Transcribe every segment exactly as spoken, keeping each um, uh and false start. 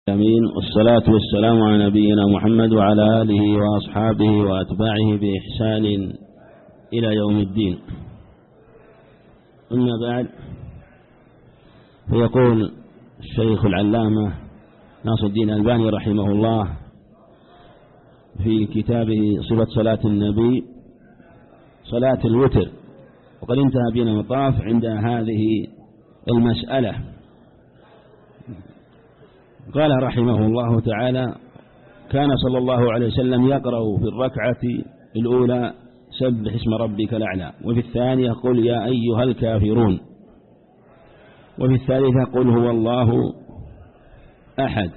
آمين. والصلاة والسلام على نبينا محمد وعلى آله وأصحابه وأتباعه بإحسان إلى يوم الدين. أما بعد، فيقول الشيخ العلامة ناصر الدين الألباني رحمه الله في كتابه صفة صلاة النبي صلاة الوتر، وقد انتهى بنا مطاف عند هذه المسألة. قال رحمه الله تعالى: كان صلى الله عليه وسلم يقرأ في الركعة الأولى سبح اسم ربك الأعلى، وفي الثانية قل يا أيها الكافرون، وفي الثالثة قل هو الله أحد،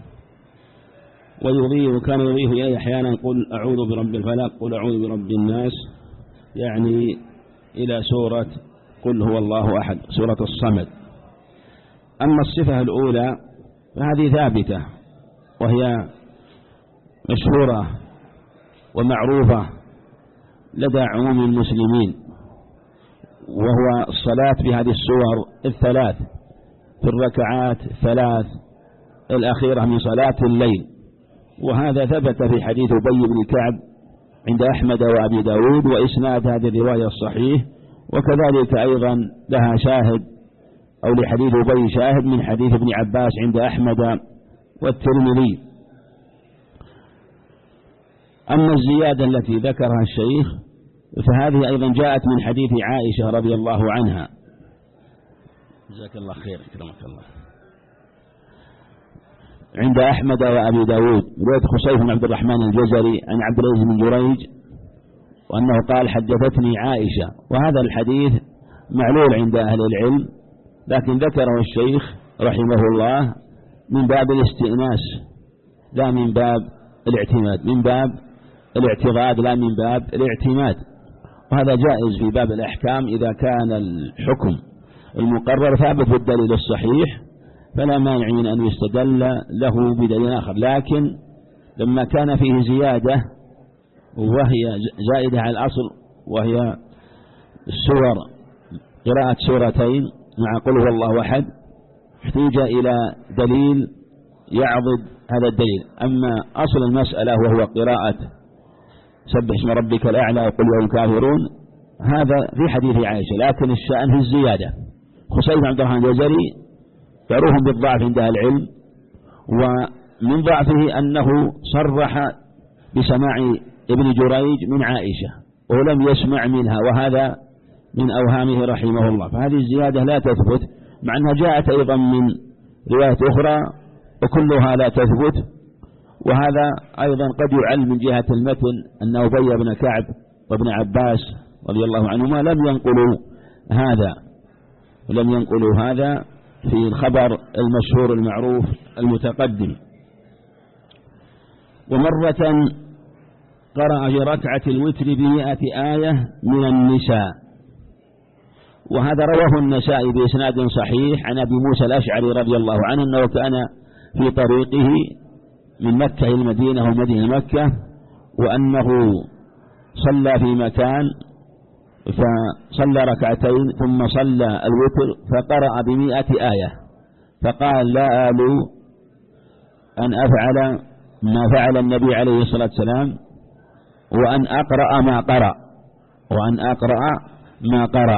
ويضيف كان يضيف إليه أحيانا قل أعوذ برب الفلق، قل أعوذ برب الناس، يعني إلى سورة قل هو الله أحد، سورة الصمد. أما الصفة الأولى فهذه ثابتة وهي مشهورة ومعروفة لدى عموم المسلمين، وهو الصلاة بهذه السور الثلاث في الركعات الثلاث الأخيرة من صلاة الليل. وهذا ثبت في حديث أبي بن كعب عند أحمد وأبي داود، وإسناد هذه الرواية الصحيح، وكذلك أيضا لها شاهد أو لحديث أبي شاهد من حديث ابن عباس عند أحمد والترمذي. أما الزيادة التي ذكرها الشيخ فهذه أيضا جاءت من حديث عائشة رضي الله عنها. جزاك الله خير، كرمك الله. عند أحمد وأبي داود رواية خصيف بن عبد الرحمن الجزري عن عبد العزيز بن جريج، وأنه قال حدثتني عائشة. وهذا الحديث معلول عند أهل العلم، لكن ذكره الشيخ رحمه الله من باب الاستئناس لا من باب الاعتماد، من باب الاعتضاد لا من باب الاعتماد. وهذا جائز في باب الأحكام إذا كان الحكم المقرر ثابت بالدليل الصحيح فلا مانع من أن يستدل له بدليل آخر. لكن لما كان فيه زيادة وهي زائدة على الأصل، وهي السور قراءة سورتين مع قل هو الله أحد، احتاج إلى دليل يعضد هذا الدليل. أما أصل المسألة وهو قراءة سبح اسم ربك الأعلى وقل يا الكافرون، هذا في حديث عائشة، لكن الشأن في الزيادة. خصيف بن عبد الرحمن الجزري يروهم بالضعف عند أهل العلم، ومن ضعفه أنه صرح بسماع ابن جريج من عائشة ولم يسمع منها، وهذا من أوهامه رحمه الله. فهذه الزيادة لا تثبت، مع أنها جاءت أيضا من رواية أخرى وكلها لا تثبت. وهذا أيضا قد يعل من جهة المتن أن أبي بن كعب وابن عباس رضي الله عنهما لم ينقلوا هذا ولم ينقلوا هذا في الخبر المشهور المعروف المتقدم. ومرة قرأ في ركعة الوتر بمئة آية من النساء، وهذا رواه النسائي بإسناد صحيح عن أبي موسى الأشعري رضي الله عنه أنه كان في طريقه من مكة إلى المدينة ومدينة مكة، وأنه صلى في مكان فصلى ركعتين ثم صلى الوتر فقرأ بمئة آية، فقال لا آل أن أفعل ما فعل النبي عليه الصلاة والسلام، وأن أقرأ ما قرأ وأن أقرأ ما قرأ.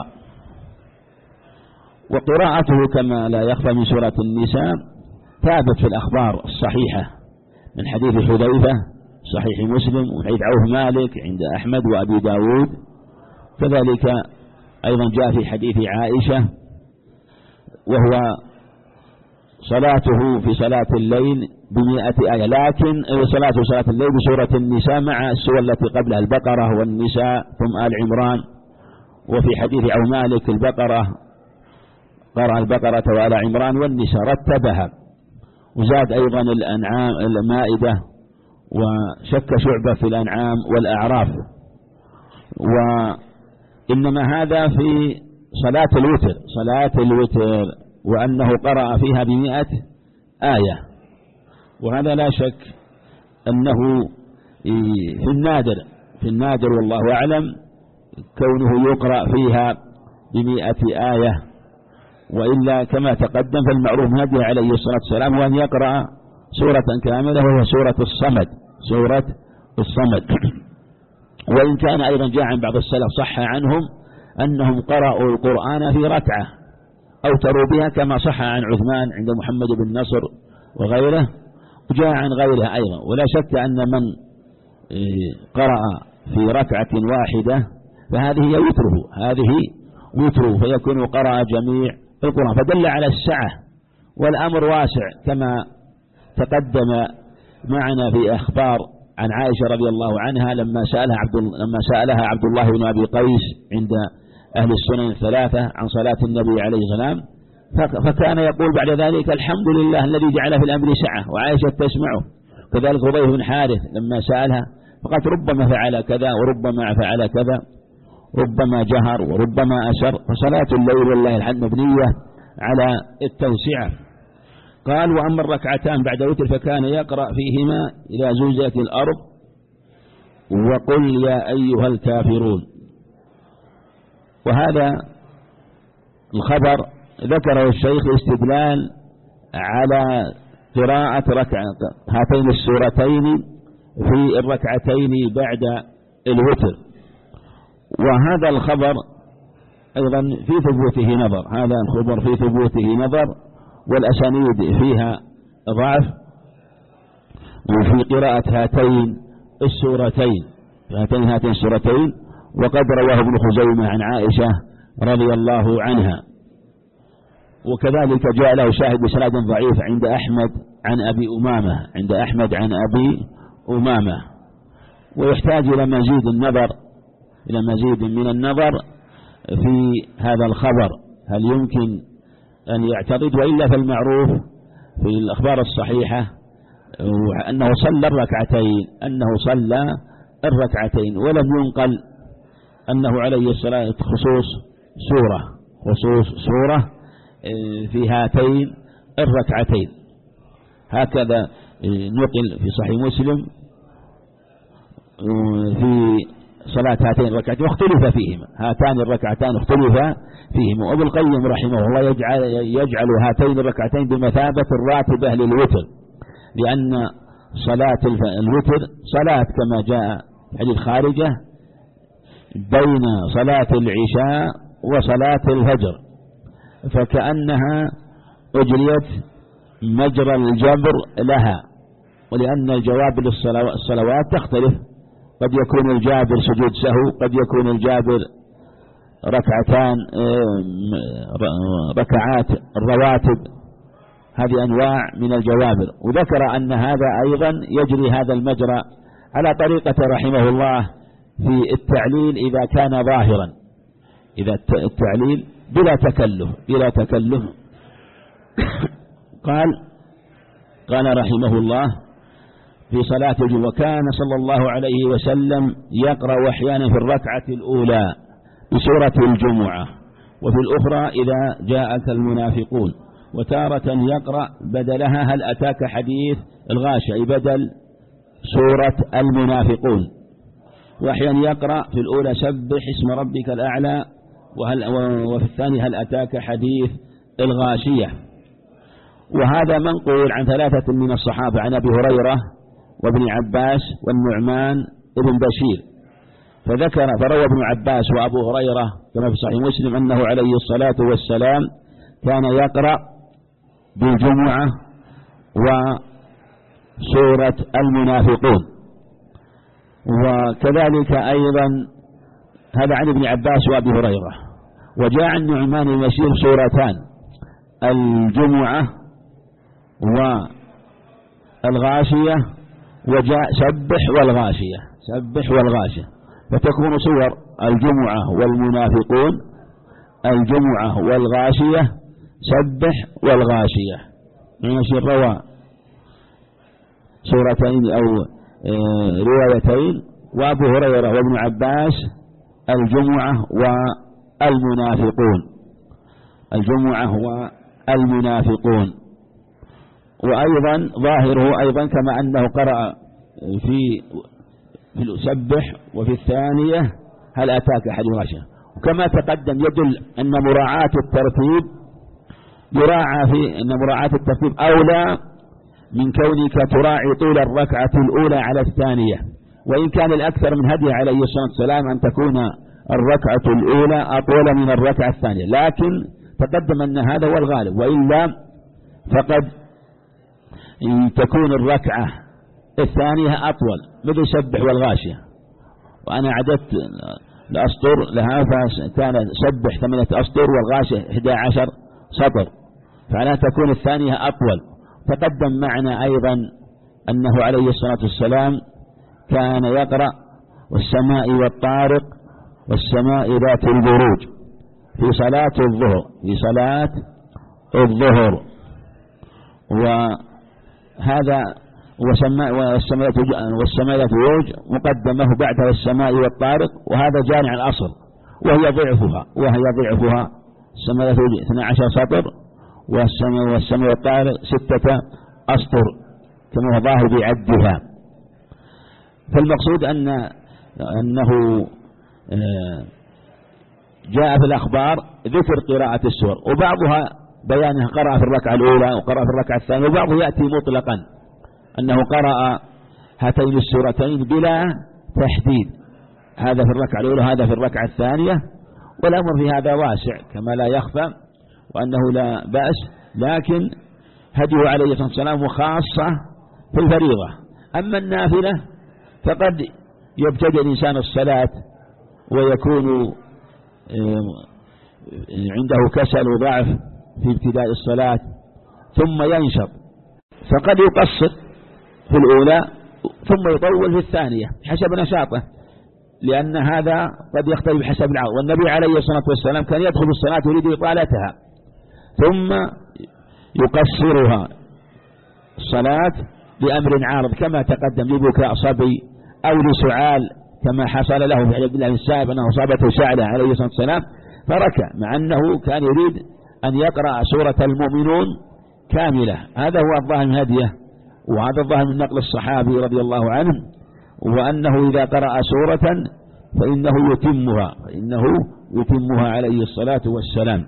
وقراءته كما لا يخفى من سورة النساء ثابت في الأخبار الصحيحة من حديث حذيفة صحيح مسلم، وحديث عوف مالك عند أحمد وأبي داود، كذلك أيضا جاء في حديث عائشة، وهو صلاته في صلاة الليل بمئة آية، لكن صلاته صلاة الليل بسورة النساء مع السور التي قبلها البقرة والنساء ثم آل عمران. وفي حديث عوف مالك البقرة قرأ البقرة وآل عمران والنساء رتبها، وزاد أيضا الأنعام المائدة، وشك شعبة في الأنعام والأعراف. وإنما هذا في صلاة الوتر صلاة الوتر وأنه قرأ فيها بمئة آية، وهذا لا شك أنه في النادر في النادر والله أعلم كونه يقرأ فيها بمئة آية. وإلا كما تقدم فالمعروف هدي عليه الصلاة والسلام وأن يقرأ سورة كاملة وهي سورة الصمد، سورة الصمد. وإن كان أيضا جاء عن بعض السلف صح عنهم أنهم قرأوا القرآن في ركعة أوتروا بها، كما صح عن عثمان عند محمد بن نصر وغيره، وجاء عن غيرها أيضا. ولا شك أن من قرأ في ركعة واحدة فهذه هي وتره، هذه وتره، فيكون قرأ جميع القرآن، فدل على السعة والأمر واسع كما تقدم معنا في أخبار عن عائشة رضي الله عنها لما سألها عبد لما سألها عبد الله بن أبي قيس عند أهل السنن الثلاثة عن صلاة النبي عليه السلام، فكان يقول بعد ذلك الحمد لله الذي جعل في الأمر سعة، وعائشة تسمعه. كذلك ربيع بن حارث لما سألها فقالت ربما فعل كذا وربما فعل كذا، ربما جهر وربما أسر، فصلاة الليل والله الحمد مبنية على التوسعة. قال وأما الركعتان بعد وتر فكان يقرأ فيهما إذا زلزلت الأرض وقل يا أيها الكافرون. وهذا الخبر ذكره الشيخ استدلال على قراءة ركعة هاتين السورتين في الركعتين بعد الوتر. وهذا الخبر أيضا في ثبوته نظر، هذا الخبر في ثبوته نظر، والأسانيد فيها ضعف. وفي قراءة هاتين السورتين هاتين هاتين السورتين وقد رواه ابن خزيمة عن عائشة رضي الله عنها، وكذلك جاء له شاهد بسند ضعيف عند أحمد عن أبي أمامة عند أحمد عن أبي أمامة. ويحتاج إلى مزيد النظر إلى مزيد من النظر في هذا الخبر، هل يمكن أن يعترض؟ وإلا فالمعروف في الأخبار الصحيحة أنه صلى الركعتين أنه صلى الركعتين ولم ينقل أنه عليه الصلاة خصوص سورة خصوص سورة في هاتين الركعتين. هكذا نقل في صحيح مسلم في صلاة هاتين الركعتين واختلف فيهما، هاتان الركعتان اختلف فيهما. وابن القيم رحمه الله يجعل, يجعل هاتين الركعتين بمثابة الراتبة للوتر، لأن صلاة الوتر صلاة كما جاء في حديث خارجة بين صلاة العشاء وصلاة الفجر، فكأنها أجريت مجرى الجبر لها، ولأن الجواب للصلوات تختلف، قد يكون الجابر سجود سهو، قد يكون الجابر ركعتان ركعات الرواتب، هذه أنواع من الجوابر. وذكر أن هذا أيضا يجري هذا المجرى على طريقة رحمه الله في التعليل إذا كان ظاهرا، إذا التعليل بلا تكلف بلا تكلف قال قال رحمه الله في صلاة الجمعة وكان صلى الله عليه وسلم يقرأ أحيانا في الركعة الأولى بسورة الجمعة، وفي الأخرى إذا جاءك المنافقون، وتارة يقرأ بدلها هل أتاك حديث الغاشية أي بدل سورة المنافقون، وأحيانا يقرأ في الأولى سبح اسم ربك الأعلى، وهل وفي الثاني هل أتاك حديث الغاشية. وهذا منقول عن ثلاثة من الصحابة عن أبي هريرة وابن عباس والنعمان ابن بشير، فذكر فروى ابن عباس وأبو هريرة كما في صحيح مسلم أنه عليه الصلاة والسلام كان يقرأ بالجمعة وسورة المنافقون. وكذلك أيضا هذا عن ابن عباس وأبي هريرة. وجاء عن النعمان بن بشير سورتان الجمعة والغاشية، وجاء سبح والغاشية سبح والغاشية، فتكون سور الجمعة والمنافقون الجمعة والغاشية سبح والغاشية. بشير روى سورتين أو روايتين، وأبو هريرة وابن عباس الجمعة والمنافقون الجمعة والمنافقون. وأيضا ظاهره أيضا كما أنه قرأ في في السبح وفي الثانية هل أتاك حديث الغاشية. وكما تقدم يدل أن مراعاة الترتيب يراعى في أن مراعاة الترتيب أولى من كونك تراعي طول الركعة الأولى على الثانية، وإن كان الأكثر من هدي عليه الصلاة والسلام أن تكون الركعة الأولى أطول من الركعة الثانية، لكن تقدم أن هذا هو الغالب، وإلا فقد تكون الركعة الثانية أطول، مثل سبح والغاشية، وأنا عددت الأسطر لها فكان سبح ثمانية أسطر والغاشية إحدى عشر سطر، فلا تكون الثانية أطول. تقدم معنا أيضا أنه عليه الصلاة والسلام كان يقرأ والسماء والطارق والسماء ذات البروج في صلاة الظهر في صلاة الظهر وهذا والسماء والسماء ذات البروج مقدمه بعد السماء والطارق، وهذا جاري على الأصل، وهي ضعفها وهي ضعفها السماء ذات البروج اثني عشر سطر، والسماء والسماء والطارق ستة أسطر كما هو ظاهر بعدها. فالمقصود أن أنه جاء في الأخبار ذكر قراءة السور، وبعضها بيانها قرأ في الركعة الأولى وقرأ في الركعة الثانية، وبعضه يأتي مطلقا أنه قرأ هاتين السورتين بلا تحديد، هذا في الركعة الأولى هذا في الركعة الثانية، والأمر في هذا واسع كما لا يخفى وأنه لا بأس، لكن هديه عليه الصلاة والسلام خاصة في الفريضة. أما النافلة فقد يبتدئ الإنسان الصلاة ويكون عنده كسل وضعف في ابتداء الصلاة ثم ينشط، فقد يقصر في الأولى ثم يطول في الثانية حسب نشاطه، لأن هذا قد يختلف حسب العادة. والنبي عليه الصلاة والسلام كان يدخل الصلاة يريد إطالتها ثم يقصرها الصلاة لأمر عارض كما تقدم، لبكاء صبي أو لسعال كما حصل له في عبد الله بن السائب أنه أصابته شعلة عليه الصلاة والسلام فركع، مع أنه كان يريد أن يقرأ سورة المؤمنون كاملة. هذا هو الظاهر من هديه، وهذا الظاهر من نقل الصحابي رضي الله عنه، وأنه إذا قرأ سورة فإنه يتمها فإنه يتمها عليه الصلاة والسلام.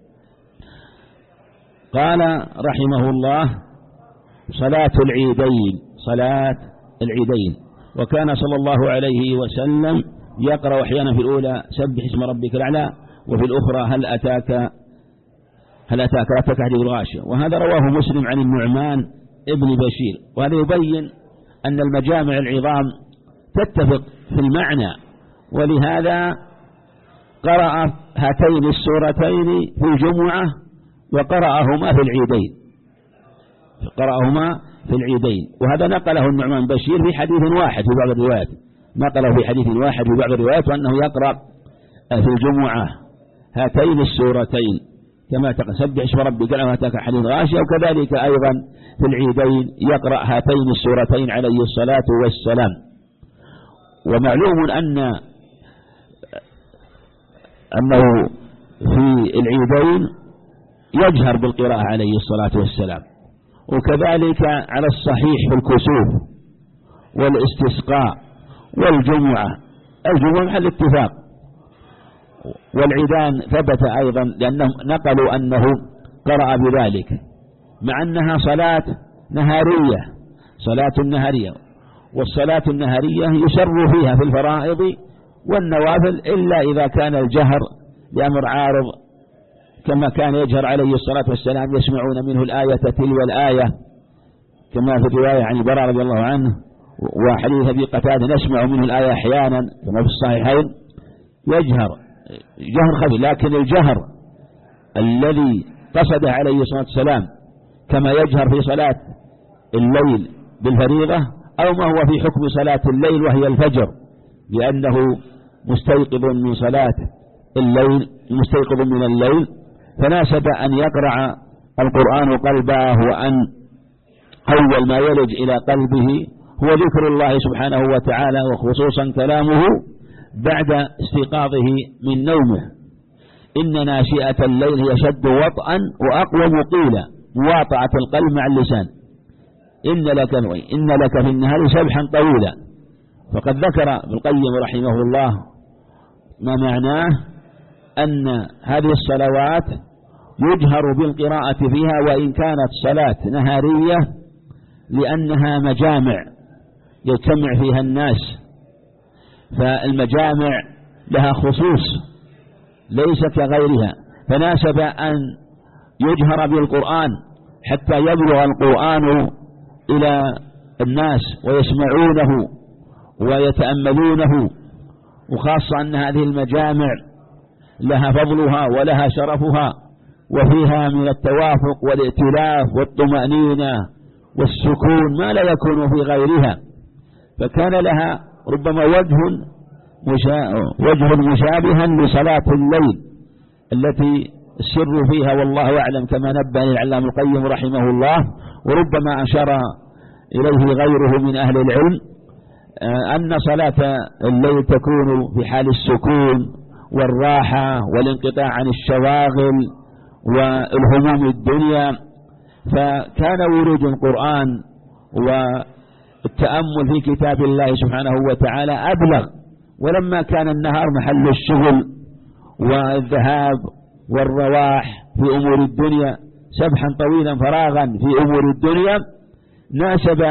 قال رحمه الله: صلاة العيدين صلاة العيدين وكان صلى الله عليه وسلم يقرأ أحيانا في الأولى سبح اسم ربك الأعلى، وفي الأخرى هل أتاك هل أتاك أتاك حديث الغاشية، وهذا رواه مسلم عن النعمان ابن بشير. وهذا يبين أن المجامع العظام تتفق في المعنى، ولهذا قرأ هاتين السورتين في الجمعة وقرأهما في العيدين قرأهما في العيدين وهذا نقله النعمان بشير في حديث واحد في بعض الروايات، نقله في حديث واحد في بعض الروايات، وأنه يقرأ في الجمعة هاتين السورتين كما سبح اسم ربك الأعلى وأتاك حديث غاشية، وكذلك أيضا في العيدين يقرأ هاتين السورتين عليه الصلاة والسلام. ومعلوم أن أنه في العيدين يجهر بالقراءة عليه الصلاة والسلام، وكذلك على الصحيح في الكسوف والاستسقاء والجمعة. الجمعة محل اتفاق، والعيدان ثبت أيضا لأنهم نقلوا أنه قرأ بذلك، مع أنها صلاة نهارية صلاة نهارية، والصلاة النهارية يسر فيها في الفرائض والنوافل إلا إذا كان الجهر لأمر عارض، كما كان يجهر عليه الصلاة والسلام يسمعون منه الآية تلو الآية كما في الرواية عن البراء رضي الله عنه، وحديث أبي قتادة نسمع منه الآية أحيانا كما في الصحيحين، يجهر جهر خفي. لكن الجهر الذي قصد عليه الصلاة والسلام كما يجهر في صلاة الليل بالفريضة، أو ما هو في حكم صلاة الليل وهي الفجر، لأنه مستيقظ من صلاة الليل مستيقظ من الليل، فناسب أن يقرأ القرآن قلبه، وأن أول ما يلج إلى قلبه هو ذكر الله سبحانه وتعالى، وخصوصا كلامه بعد استيقاظه من نومه: إن ناشئة الليل هي شد وطئا وأقوم قيلا مواطعة القلب مع اللسان، إن لك إن لك في النهار سبحا طويلا. فقد ذكر ابن القيم رحمه الله ما معناه أن هذه الصلوات يجهر بالقراءة فيها، وإن كانت صلاة نهارية لأنها مجامع يجتمع فيها الناس، فالمجامع لها خصوص ليس كغيرها، فناسب أن يجهر بالقرآن حتى يبلغ القرآن إلى الناس ويسمعونه ويتأملونه، وخاصة أن هذه المجامع لها فضلها ولها شرفها، وفيها من التوافق والائتلاف والطمأنينة والسكون ما لا يكون في غيرها، فكان لها ربما وجه مشا... وجه مشابها لصلاة الليل التي السر فيها والله أعلم كما نبه العلامة القيم رحمه الله، وربما أشار إليه غيره من أهل العلم، أن صلاة الليل تكون في حال السكون والراحة والانقطاع عن الشواغل والهموم الدنيا، فكان ورود القرآن والتأمل في كتاب الله سبحانه وتعالى أبلغ. ولما كان النهار محل الشغل والذهاب والرواح في أمور الدنيا سبحا طويلا فراغا في أمور الدنيا، ناسب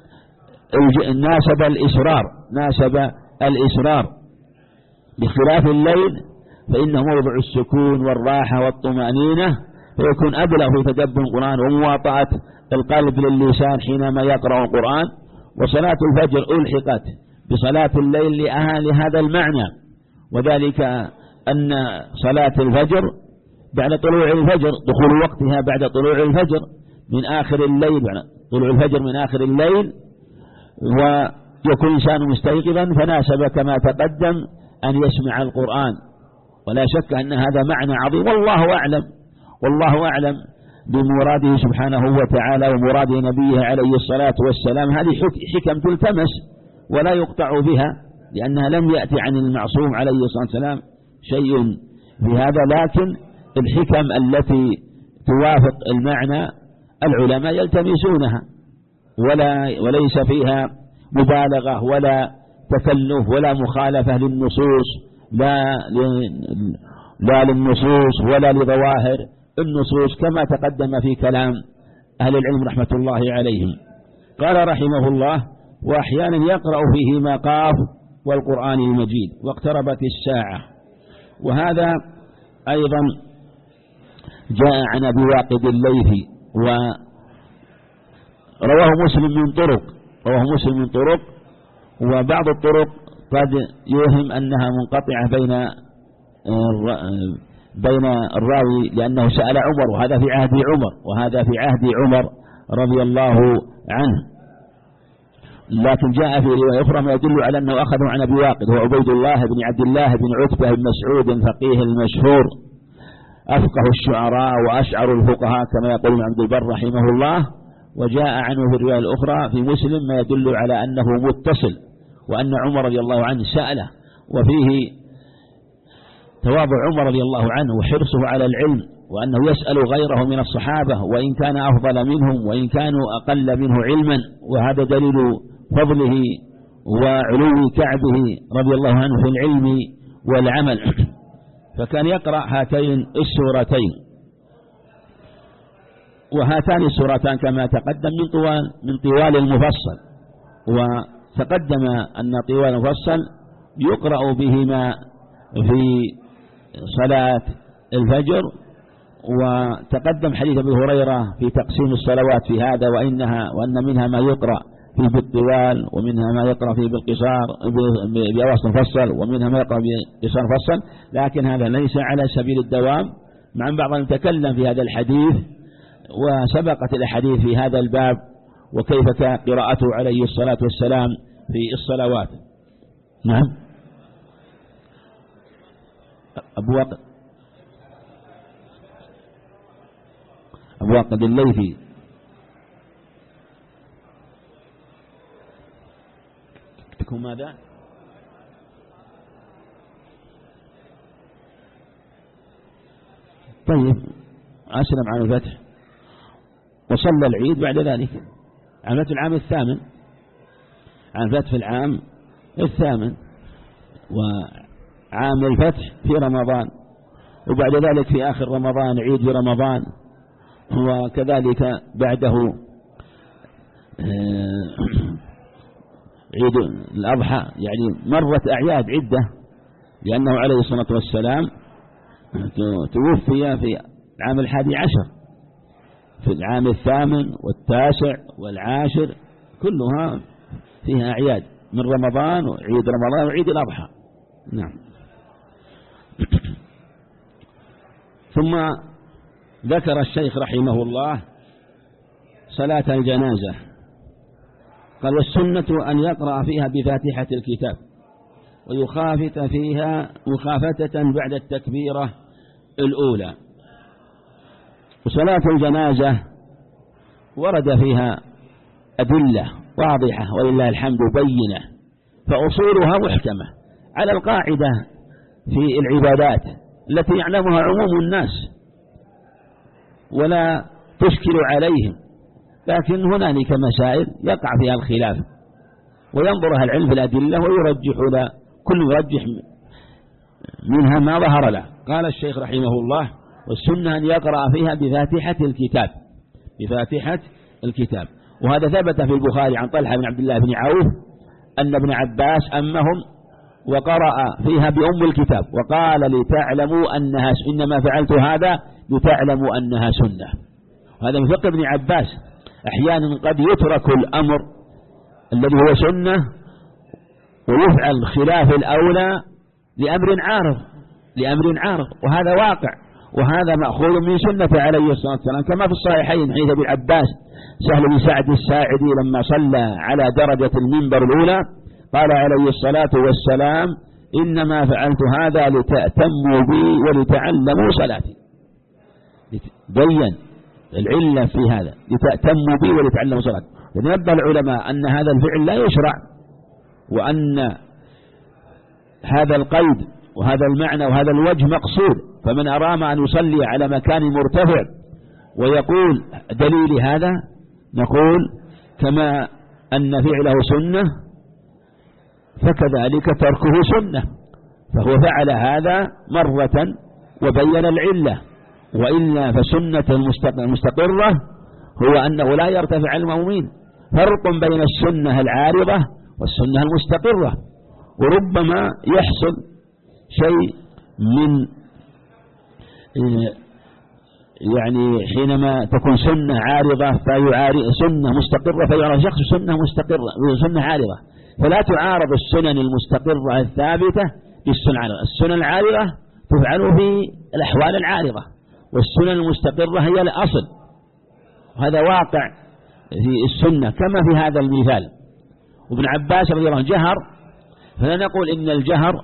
ناسب الإسرار ناسب الإسرار بخلاف الليل، فإنه موضع السكون والراحة والطمأنينة، فيكون أبلغ في تدبر القرآن ومواطأة القلب للسان حينما يقرأ القرآن. وصلاة الفجر ألحقت بصلاة الليل لهذا المعنى، وذلك أن صلاة الفجر بعد طلوع الفجر دخول وقتها بعد طلوع الفجر من آخر الليل، طلوع الفجر من آخر الليل، ويكون الإنسان مستيقظا، فناسب كما تقدم أن يسمع القرآن، ولا شك أن هذا معنى عظيم، والله أعلم والله أعلم بمراده سبحانه وتعالى ومراد نبيه عليه الصلاة والسلام. هذه حكم تلتمس ولا يقطع بها، لأنها لم يأتي عن المعصوم عليه الصلاة والسلام شيء في هذا، لكن الحكم التي توافق المعنى العلماء يلتمسونها، ولا وليس فيها مبالغة ولا تكلف ولا مخالفة للنصوص، لا لا للنصوص ولا لظواهر النصوص، كما تقدم في كلام أهل العلم رحمة الله عليهم. قال رحمه الله: وأحيانا يقرأ فيه ما قاف والقرآن المجيد واقتربت الساعة. وهذا أيضا جاء عن أبي واقد الليثي، ورواه مسلم من طرق رواه مسلم من طرق وبعض الطرق قد يوهم أنها منقطعة بين بين الراوي، لأنه سأل عمر، وهذا في عهد عمر وهذا في عهد عمر رضي الله عنه، لكن جاء في رواية أخرى ما يدل على أنه أخذه عن أبي واقد، هو عبيد الله بن عبد الله بن عتبة بن مسعود الفقيه المشهور، أفقه الشعراء وأشعر الفقهاء كما يقول ابن عبد البر رحمه الله. وجاء عنه في الرواية الأخرى في مسلم ما يدل على أنه متصل، وأن عمر رضي الله عنه سأله، وفيه تواضع عمر رضي الله عنه وحرصه على العلم، وأنه يسأل غيره من الصحابة وإن كان أفضل منهم وإن كانوا أقل منه علما، وهذا دليل فضله وعلو كعبه رضي الله عنه في العلم والعمل. فكان يقرأ هاتين السورتين، وهاتان السورتان كما تقدم من طوال من طوال المفصل، وتقدم أن طوال المفصل يقرأ بهما في صلاة الفجر، وتقدم حديث أبي هريرة في تقسيم الصلوات في هذا، وإنها وأن منها ما يقرأ فيه بالطوال ومنها ما يقرأ فيه بالقصار بأوسط مفصل ومنها ما يقرأ بقصار مفصل، لكن هذا ليس على سبيل الدوام، مع أن بعضهم تكلم في هذا الحديث، وسبقت الأحاديث في هذا الباب وكيف كان قراءته عليه الصلاة والسلام في الصلوات. نعم. أبو واقد أبو واقد الليثي تكون ماذا؟ طيب، أسلم عن الفتح وصلى العيد بعد ذلك عن فتح العام الثامن عن فتح العام الثامن وعام الفتح في رمضان، وبعد ذلك في آخر رمضان عيد برمضان، وكذلك بعده عيد الأضحى يعني مرت أعياد عدة، لأنه عليه الصلاة والسلام توفي في العام الحادي عشر، في العام الثامن والتاسع والعاشر كلها فيها أعياد من رمضان وعيد رمضان وعيد الأضحى. نعم. ثم ذكر الشيخ رحمه الله صلاة الجنازة، قال: والسنة أن يقرأ فيها بفاتحة الكتاب ويخافت فيها مخافتة بعد التكبيرة الأولى. وصلاة الجنازة ورد فيها أدلة واضحة ولله الحمد بينة، فأصولها محكمة على القاعدة في العبادات التي يعلمها عموم الناس ولا تشكل عليهم، لكن هنالك مسائل يقع فيها الخلاف وينظرها العلم في الأدلة ويرجح له، كل يرجح منها ما ظهر له. قال الشيخ رحمه الله: والسنة أن يقرأ فيها بفاتحة الكتاب، بفاتحة الكتاب. وهذا ثبت في البخاري عن طلحة بن عبد الله بن عوف أن ابن عباس أمهم وقرأ فيها بأم الكتاب وقال: لتعلموا أنها، إنما فعلت هذا لتعلموا أنها سنة. وهذا من فقه ابن عباس، أحيانا قد يترك الأمر الذي هو سنة ويفعل خلاف الأولى لأمر عارض لأمر عارض وهذا واقع، وهذا مأخوذ من سنة عليه الصلاة والسلام، كما في الصحيحين حديث ابن عباس سهل بن سعد الساعدي لما صلى على درجة المنبر الأولى قال عليه الصلاة والسلام: إنما فعلت هذا لتأتموا بي ولتعلموا صلاتي. بين العلة في هذا، لتأتموا بي ولتعلموا صلاتي. ونبه العلماء أن هذا الفعل لا يشرع، وأن هذا القيد وهذا المعنى وهذا الوجه مقصود، فمن أرام أن يصلي على مكان مرتفع ويقول دليل هذا، نقول كما أن فعله سنة فكذلك تركه سنة، فهو فعل هذا مرة وبين العلة، وإلا فسنة المستقرة هو أنه لا يرتفع المؤمن. فرق بين السنة العارضة والسنة المستقرة، وربما يحصل شيء من يعني حينما تكون سنة عارضة فيعارض سنة مستقرة فيعرض شخص سنة مستقرة سنة عارضة، فلا تعارض السنن المستقرة الثابتة بالسنن العارضة. السنن العارضة تفعل في الأحوال العارضة، والسنن المستقرة هي الأصل، وهذا واقع في السنة كما في هذا المثال. وابن عباس رضي الله عنه جهر، فلا نقول إن الجهر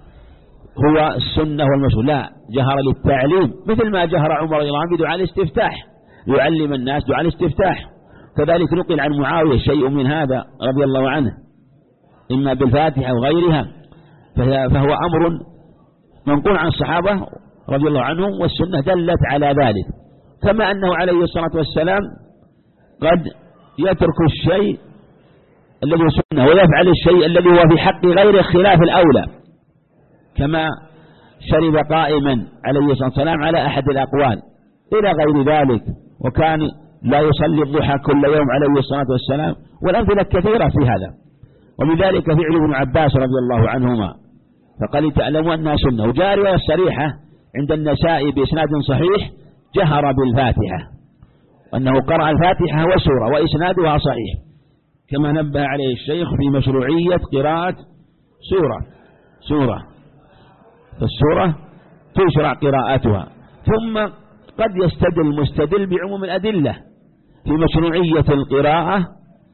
هو السنة والمشهور، لا، جهر للتعليم، مثل ما جهر عمر رضي الله عنه بدعاء الاستفتاح يعلم الناس دعاء الاستفتاح. كذلك نقل عن معاوية شيء من هذا رضي الله عنه، إما بالفاتحة وغيرها، فهو أمر منقول عن الصحابة رضي الله عنهم، والسنة دلت على ذلك. كما أنه عليه الصلاة والسلام قد يترك الشيء الذي هو سنة ويفعل الشيء الذي هو في حق غير خلاف الأولى، كما شرب قائما عليه الصلاة والسلام على أحد الأقوال إلى غير ذلك، وكان لا يصلي الضحى كل يوم عليه الصلاة والسلام، والأمثلة كثيرة في هذا. ومن ذلك فعل ابن عباس رضي الله عنهما، فقال تعلموا أنها سنة. وجاء رواية صريحة عند النسائي بإسناد صحيح جهر بالفاتحة، وأنه قرأ الفاتحة وسورة وإسنادها صحيح، كما نبه عليه الشيخ في مشروعية قراءة سورة سورة فالسورة تشرع قراءتها. ثم قد يستدل المستدل بعموم الأدلة في مشروعية القراءة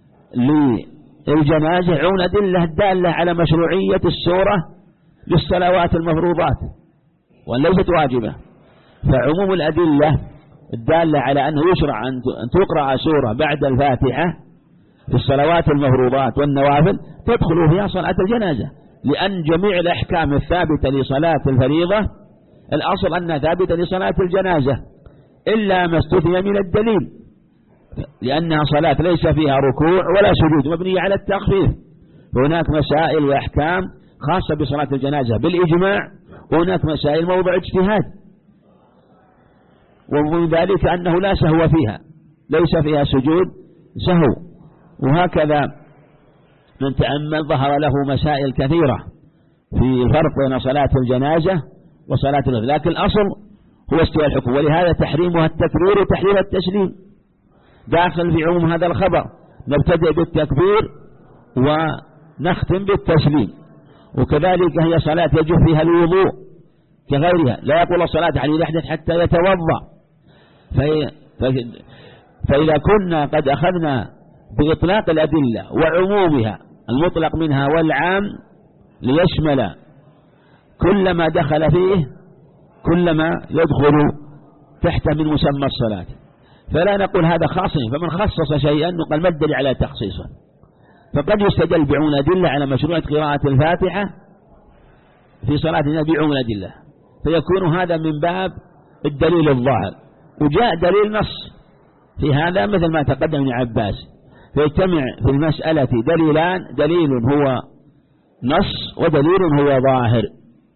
للجنازة، عون أدلة الدالة على مشروعية السورة للصلوات المفروضات وليست واجبة. فعموم الأدلة الدالة على أنه يشرع أن تقرأ سورة بعد الفاتحة في الصلوات المفروضات والنوافل تدخل فيها صلاة الجنازة، لأن جميع الأحكام الثابتة لصلاة الفريضة الأصل أنها ثابتة لصلاة الجنازة إلا ما استثني من الدليل، لأنها صلاة ليس فيها ركوع ولا سجود مبنية على التخفيف. هناك مسائل وأحكام خاصة بصلاة الجنازة بالإجماع، وهناك مسائل موضع اجتهاد، ومن ذلك أنه لا سهو فيها، ليس فيها سجود سهو، وهكذا من تأمل ظهر له مسائل كثيرة في الفرق بين صلاة الجنازة وصلاة الغسل، لكن الأصل هو استواء الحكم، ولهذا تحريمها التكبير وتحريم التسليم داخل في عموم هذا الخبر. نبتدئ بالتكبير ونختم بالتسليم. وكذلك هي صلاة يجب فيها الوضوء كغيرها، لا يقول الصلاة على يحدث حتى يتوضأ. فإذا كنا قد أخذنا بإطلاق الأدلة وعمومها المطلق منها والعام ليشمل كل ما دخل فيه كل ما يدخل تحت من مسمى الصلاة، فلا نقول هذا خاص، فمن خصص شيئا نقول ما الدليل على تخصيصه. فقد يستدل بعون أدلة على مشروعية قراءة الفاتحة في صلاة النبي بعون أدلة، فيكون هذا من باب الدليل الظاهر. وجاء دليل نص في هذا مثل ما تقدم ابن عباس، فيجتمع في المسألة دليلان، دليل هو نص ودليل هو ظاهر.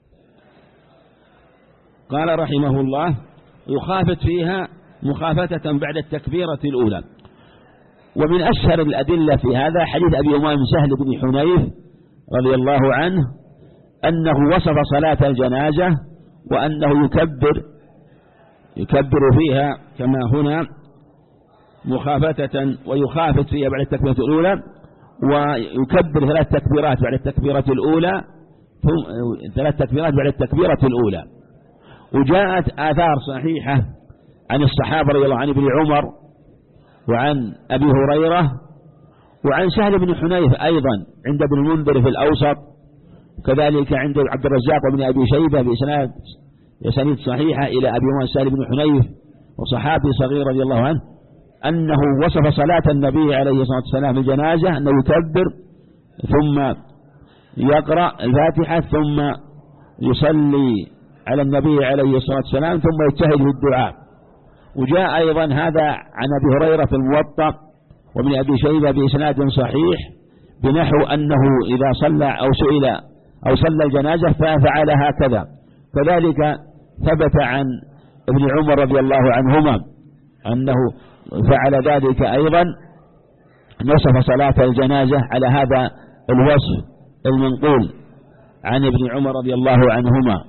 قال رحمه الله: يخافت فيها مخافتة بعد التكبيرة الأولى. ومن أشهر الأدلة في هذا حديث أبي أمامة سهل بن حنيف رضي الله عنه أنه وصف صلاة الجنازة وأنه يكبر يكبر فيها كما هنا مخافتة، ويخافت فيها بعد التكبيرة الأولى، ويكبر ثلاث تكبيرات بعد التكبيرة الأولى ثلاث تكبيرات بعد التكبيرة الأولى. وجاءت آثار صحيحة عن الصحابة رضي الله عنه ابن عمر وعن أبي هريرة وعن سهل بن حنيف أيضا عند ابن المنذر في الأوسط، وكذلك عند عبد الرزاق وابن أبي شيبة بإسناد بأسانيد صحيحة إلى أبي أمامة سهل بن حنيف وصحابي صغير رضي الله عنه أنه وصف صلاة النبي عليه الصلاة والسلام في الجنازة أنه يكبر ثم يقرأ الفاتحة ثم يصلي على النبي عليه الصلاة والسلام ثم يجتهد في الدعاء. وجاء أيضا هذا عن أبي هريرة في الموطأ ومن أبي شيبة بإسناد صحيح بنحو أنه إذا صلى أو سئل أو صلى الجنازة ففعل هكذا. كذلك ثبت عن ابن عمر رضي الله عنهما أنه فعل ذلك أيضا، نصف صلاة الجنازة على هذا الوصف المنقول عن ابن عمر رضي الله عنهما.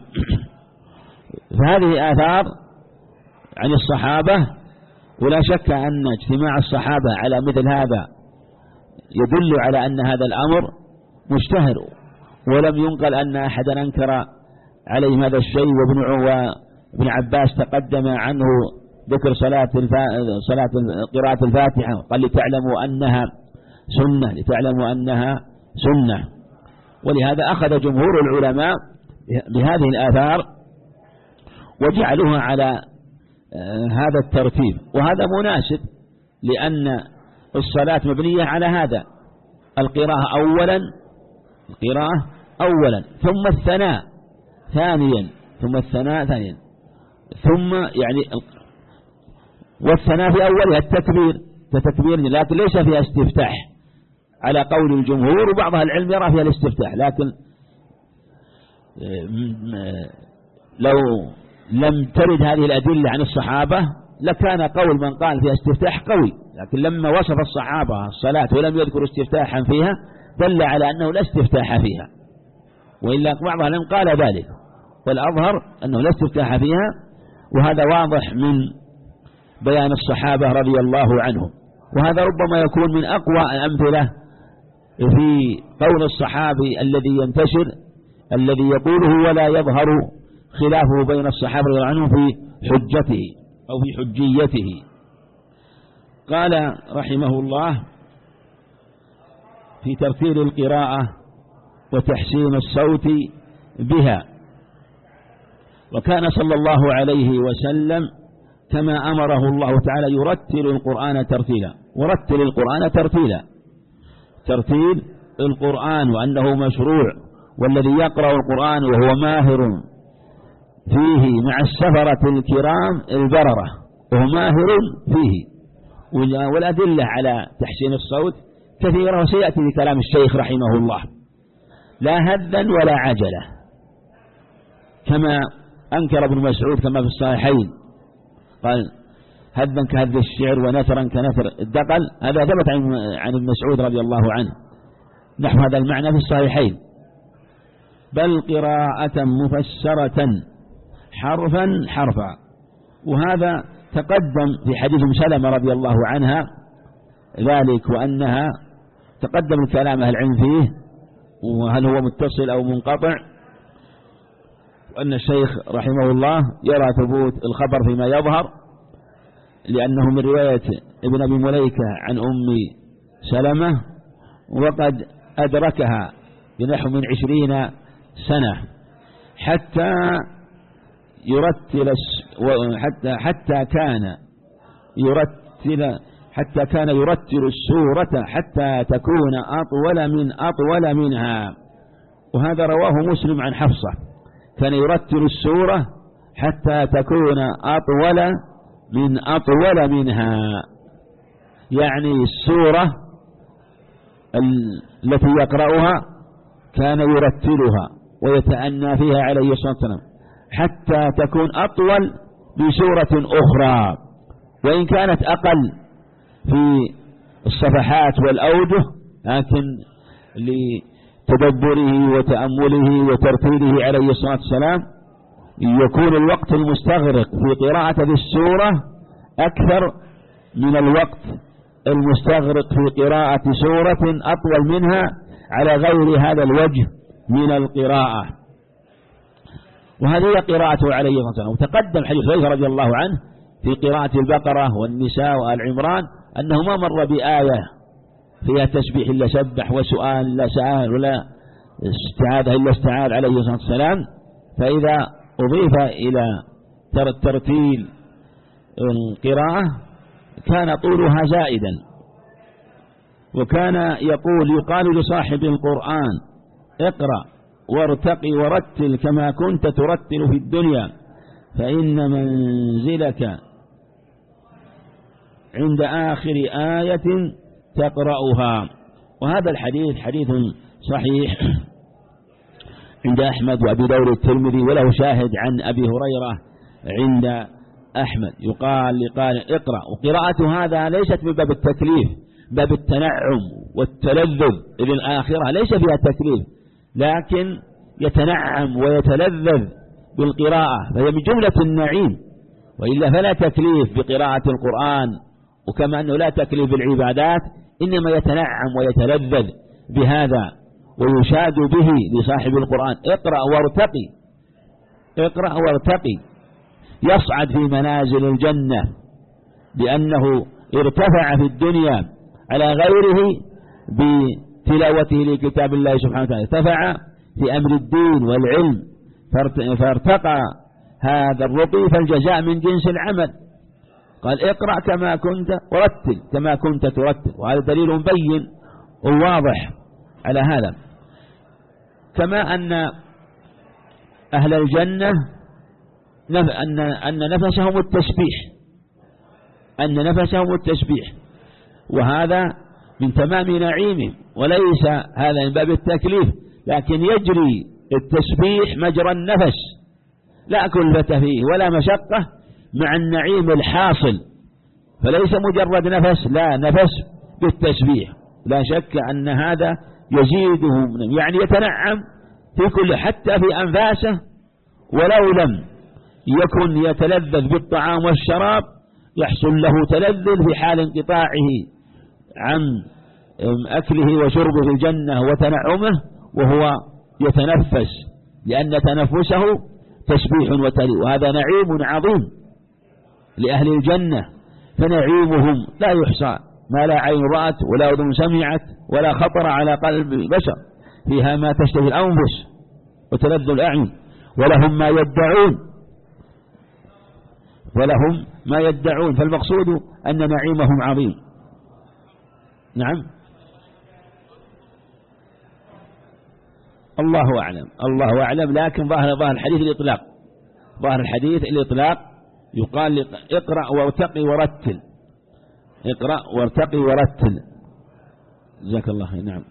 فهذه آثار عن الصحابة، ولا شك أن اجتماع الصحابة على مثل هذا يدل على أن هذا الأمر مشتهر، ولم ينقل أن أحدا أنكر عليه هذا الشيء. وابن عباس تقدم عنه ذكر صلاة صلاة قراءة الفاتحة، قال لتعلموا أنها سنة لتعلموا أنها سنة. ولهذا أخذ جمهور العلماء بهذه الآثار وجعلوها على هذا الترتيب، وهذا مناسب لأن الصلاة مبنية على هذا: القراءة أولا القراءة أولا ثم الثناء ثانيا ثم الثناء ثانيا ثم يعني والثناء في أولها التكبير كتكبير، لكن ليس فيها استفتاح على قول الجمهور، وبعض العلم يرى فيها الاستفتاح. لكن لو لم ترد هذه الأدلة عن الصحابة لكان قول من قال فيها استفتاح قوي، لكن لما وصف الصحابة الصلاة ولم يذكر استفتاحا فيها دل على أنه لا استفتاح فيها، وإلا بعض العلم قال ذلك، والأظهر أنه لا استفتاح فيها. وهذا واضح من بيان الصحابة رضي الله عنهم، وهذا ربما يكون من أقوى الأمثلة في قول الصحابي الذي ينتشر الذي يقوله ولا يظهر خلافه بين الصحابة رضي الله عنهم في حجته أو في حجيته. قال رحمه الله: في ترتيل القراءة وتحسين الصوت بها. وكان صلى الله عليه وسلم كما أمره الله تعالى يرتل القرآن ترتيلا. ورتل القرآن ترتيلا، ترتيل القرآن وأنه مشروع، والذي يقرأ القرآن وهو ماهر فيه مع السفرة الكرام البررة وهو ماهر فيه. والأدلة على تحسين الصوت كثيرة، وسيأتي بكلام الشيخ رحمه الله. لا هذا ولا عجلة، كما أنكر ابن مسعود كما في الصحيحين، قال: هذا كهذ الشعر ونثرا كنثر الدقل. هذا ثبت عن عن ابن مسعود رضي الله عنه نحو هذا المعنى في الصحيحين. بل قراءة مفسرة حرفا حرفا. وهذا تقدم في حديث أم سلمة رضي الله عنها ذلك، وأنها تقدم الكلام أهل العلم فيه، وهل هو متصل أو منقطع، وأن الشيخ رحمه الله يرى ثبوت الخبر فيما يظهر، لأنه من رواية ابن أبي مليكة عن أم سلمة، وقد أدركها بنحو من عشرين سنة حتى يرتل حتى حتى كان يرتل حتى كان يرتل السورة حتى تكون أطول من أطول منها. وهذا رواه مسلم عن حفصة، كان يرتل السورة حتى تكون أطول من أطول منها، يعني السورة التي يقرأها كان يرتلها ويتأنى فيها عليه الصلاة والسلام حتى تكون أطول من سورة أخرى، وإن كانت أقل في الصفحات والأوجه، لكن لتدبره وتأمله وترتيله عليه الصلاة والسلام يكون الوقت المستغرق في قراءة السورة أكثر من الوقت المستغرق في قراءة سورة أطول منها على غير هذا الوجه من القراءة. وهذه قراءته عليه الصلاة والسلام. وتقدم حديث حذيفة رضي الله عنه في قراءة البقرة والنساء وآل عمران أنه ما مر بآية فيها تسبيح إلا سبح، وسؤال إلا سأل، ولا استعاذة إلا استعاذ عليه الصلاة والسلام. فإذا أضيف إلى ترتيل القراءة كان طولها زائدا. وكان يقول يقال لصاحب القرآن اقرأ وارتقي ورتل كما كنت ترتل في الدنيا، فإن منزلك عند آخر آية تقرأها. وهذا الحديث حديث صحيح عند أحمد وأبي داود الترمذي، وله شاهد عن أبي هريرة عند أحمد. يقال لقال اقرأ، وقراءة هذا ليست من باب التكليف، باب التنعم والتلذذ، إذ الآخرة ليس فيها تكليف لكن يتنعم ويتلذذ بالقراءة، فهي من جملة النعيم. وإلا فلا تكليف بقراءة القرآن، وكما أنه لا تكليف بالعبادات، إنما يتنعم ويتلذذ بهذا ويشاد به لصاحب القرآن. اقرأ وارتقي، اقرأ وارتقي، يصعد في منازل الجنة لأنه ارتفع في الدنيا على غيره بتلاوته لكتاب الله سبحانه وتعالى، ارتفع في أمر الدين والعلم فارتقى هذا الرقي، فالجزاء من جنس العمل. قال اقرأ كما كنت ورتل كما كنت ترتل، وهذا دليل مبين وواضح على هذا. كما أن أهل الجنة أن أن نفسهم التسبيح، أن نفسهم التسبيح، وهذا من تمام نعيمهم، وليس هذا من باب التكليف، لكن يجري التسبيح مجرى النفس، لا كلفة فيه ولا مشقة مع النعيم الحاصل، فليس مجرد نفس، لا نفس بالتسبيح. لا شك أن هذا يزيده، يعني يتنعم في كل، حتى في أنفاسه، ولو لم يكن يتلذذ بالطعام والشراب يحصل له تلذذ في حال انقطاعه عن أكله وشربه في الجنة وتنعمه، وهو يتنفس، لأن تنفسه تسبيح وتلذذ، وهذا نعيم عظيم لأهل الجنة. فنعيمهم لا يحصى، ما لا عين رأت ولا أذن سمعت ولا خطر على قلب البشر، فيها ما تشتهي الأنفس وتلذ الأعين، ولهم ما يدعون ولهم ما يدعون فالمقصود أن نعيمهم عظيم. نعم، الله أعلم، الله أعلم، لكن ظاهر ظاهر الحديث الإطلاق، ظاهر الحديث الإطلاق. يقال اقرأ وارتقي ورتل، اقرأ وارتقي ورتل. جزاك الله خير. نعم،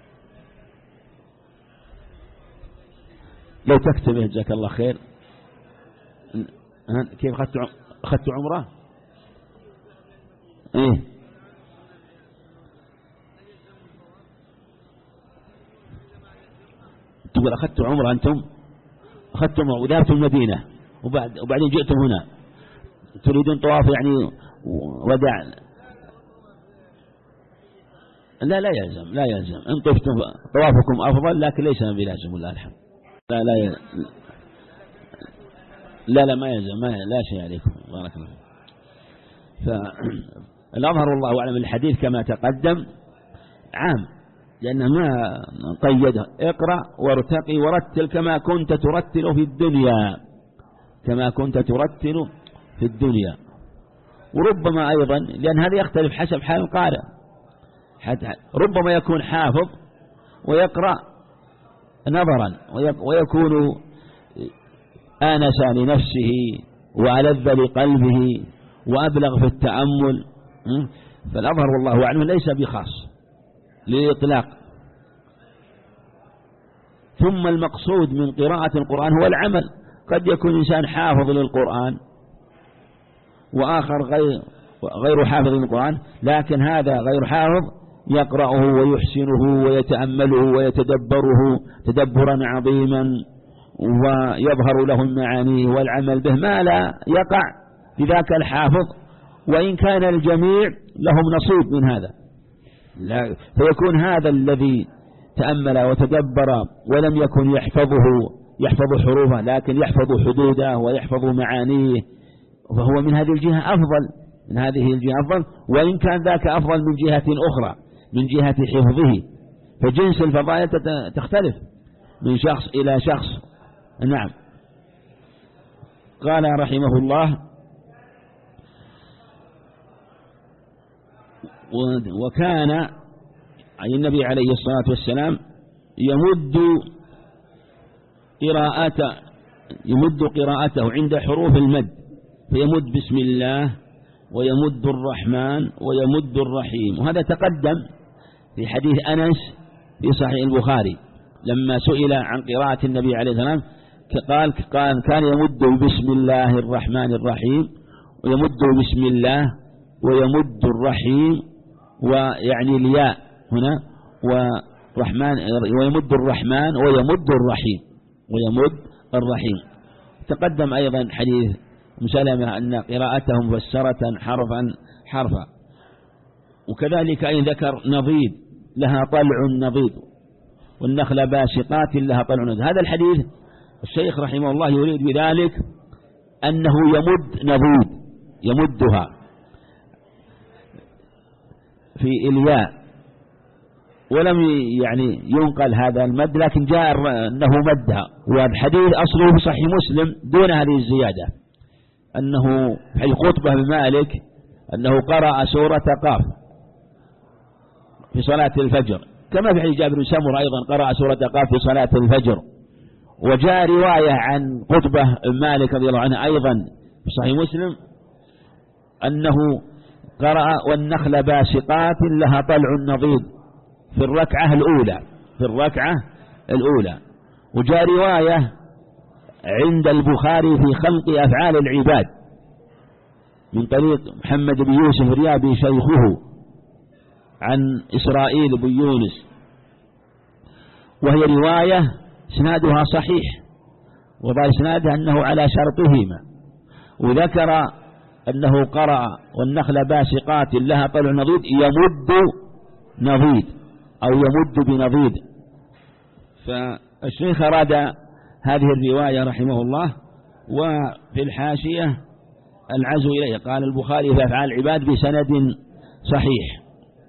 لو تكتبه جزاك الله خير. كيف أخذت أخذت عمره؟ إيه تقول أخذتم عمره أنتم أخذتم وذهبتم المدينة وبعد وبعدين جئتم هنا تريدون طواف يعني ودع. لا لا يلزم لا يلزم إن طفتم طوافكم أفضل لكن ليس بلازم ولا الحمد. لا لا ي... لا لا ما يلزم ما لا شيء عليكم بارك الله. فالأظهر والله أعلم الحديث كما تقدم عام لأنه ما قيده اقرأ وارتقي ورتل كما كنت ترتل في الدنيا كما كنت ترتل في الدنيا. وربما أيضا لأن هذا يختلف حسب حال القارئ حتى ربما يكون حافظ ويقرأ نظرا ويكون آنس لنفسه وألذ لقلبه وأبلغ في التأمل. فالأظهر والله أعلم ليس بخاص للإطلاق. ثم المقصود من قراءة القرآن هو العمل. قد يكون إنسان حافظ للقرآن وآخر غير غير حافظ للقرآن لكن هذا غير حافظ يقرأه ويحسنه ويتأمله ويتدبره تدبرا عظيما ويظهر له المعاني والعمل به ما لا يقع لذاك الحافظ وإن كان الجميع لهم نصيب من هذا. لا فيكون هذا الذي تأمل وتدبر ولم يكن يحفظه يحفظ حروفه لكن يحفظ حدوده ويحفظ معانيه فهو من هذه الجهة أفضل من هذه الجهة أفضل وإن كان ذاك أفضل من جهة أخرى من جهة حفظه. فجنس الفضائل تختلف من شخص إلى شخص. نعم. قال رحمه الله وكان أي النبي عليه الصلاة والسلام يمد قراءته يمد قراءته عند حروف المد فيمد بسم الله ويمد الرحمن ويمد الرحيم. وهذا تقدم في حديث أنس في صحيح البخاري لما سئل عن قراءة النبي عليه الصلاة والسلام قال قال كان يمد بسم الله الرحمن الرحيم ويمد بسم الله ويمد الرحيم ويعني الياء هنا ورحمن ويمد الرحمن ويمد الرحيم ويمد الرحيم. تقدم أيضا حديث مسلمة أن قراءته مفسرة حرفا حرفا. وكذلك أي ذكر نضيد لها طلع نضيد والنخل باسقات لها طلع نضيد. هذا الحديث الشيخ رحمه الله يريد بذلك أنه يمد نضيد يمدها في الياء ولم يعني ينقل هذا المد لكن جاء أنه مدها. والحديث أصله في صحيح مسلم دون هذه الزيادة أنه في خطبة بمالك أنه قرأ سورة قاف في صلاة الفجر كما في حديث جابر بن سمرة أيضا قرأ سورة قاف في صلاة الفجر. وجاء رواية عن خطبة مالك رضي الله عنه أيضا في صحيح مسلم أنه قرأ والنخل باسقات لها طلع نضيد في الركعة الأولى في الركعة الأولى. وجاء رواية عند البخاري في خلق أفعال العباد من طريق محمد بن يوسف الريابي شيخه عن إسرائيل بن يونس وهي رواية إسنادها صحيح وضع إسنادها أنه على شرطهما. وذكر أنه قرأ والنخل باسقات لها طلع نضيد يمد نضيد أو يمد بنضيد. فالشيخ أراد هذه الرواية رحمه الله. وفي الحاشية العزو إليه قال البخاري في أفعال العباد بسند صحيح.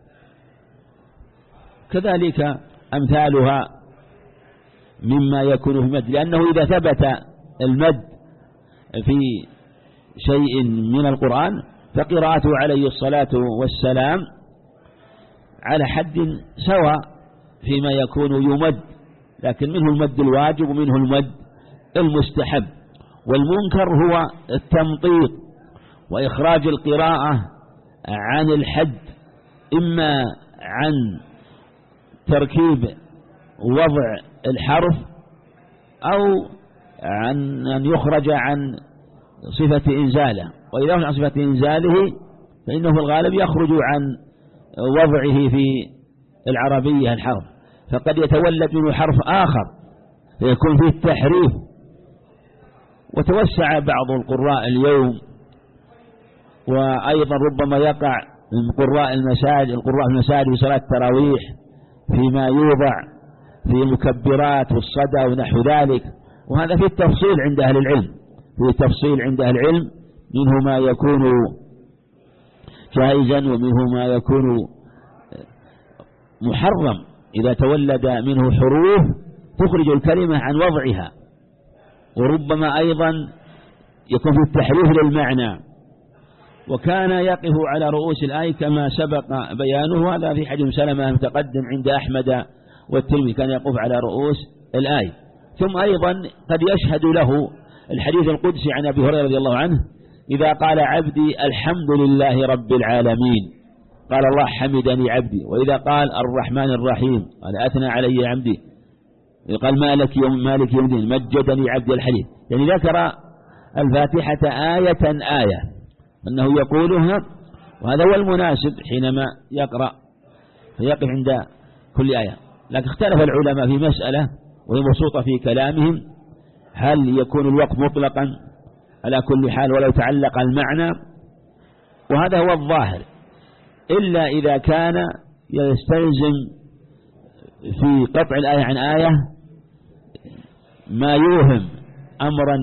كذلك أمثالها مما يكون في المد لأنه إذا ثبت المد في شيء من القرآن فقراءته عليه الصلاة والسلام على حد سواء فيما يكون يمد لكن منه المد الواجب ومنه المد المستحب. والمنكر هو التمطيط وإخراج القراءة عن الحد إما عن تركيب وضع الحرف أو عن أن يخرج عن صفة إنزاله. وإذا عن صفة إنزاله فإنه في الغالب يخرج عن وضعه في العربية الحرف، فقد يتولد منه حرف آخر فيكون فيه التحريف. وتوسع بعض القراء اليوم، وأيضا ربما يقع من قراء المساجد القراء في المساجد في صلاة التراويح فيما يوضع في المكبرات والصدى ونحو ذلك، وهذا فيه التفصيل عند أهل العلم، فيه تفصيل عند أهل العلم، منه ما يكون جائزا ومنه ما يكون محرم إذا تولد منه حروف تخرج الكلمة عن وضعها، وربما أيضا يكون في التحريف للمعنى. وكان يقف على رؤوس الآية كما سبق بيانه، هذا في حديث سلمة المتقدم عند أحمد والترمذي، كان يقف على رؤوس الآية. ثم أيضا قد يشهد له الحديث القدسي عن أبي هريرة رضي الله عنه: إذا قال عبدي الحمد لله رب العالمين قال الله حمدني عبدي. وإذا قال الرحمن الرحيم قال أثنى علي عبدي. قال مالك يوم مالك يوم الدين مجدني عبدي. الحديث يعني ذكر الفاتحة آية آية أنه يقولها، وهذا هو المناسب حينما يقرأ فيقف عند كل آية. لكن اختلف العلماء في مسألة وهي مبسوطة في كلامهم: هل يكون الوقت مطلقا على كل حال ولو تعلق المعنى؟ وهذا هو الظاهر، إلا إذا كان يستلزم في قطع الآية عن آية ما يوهم أمرا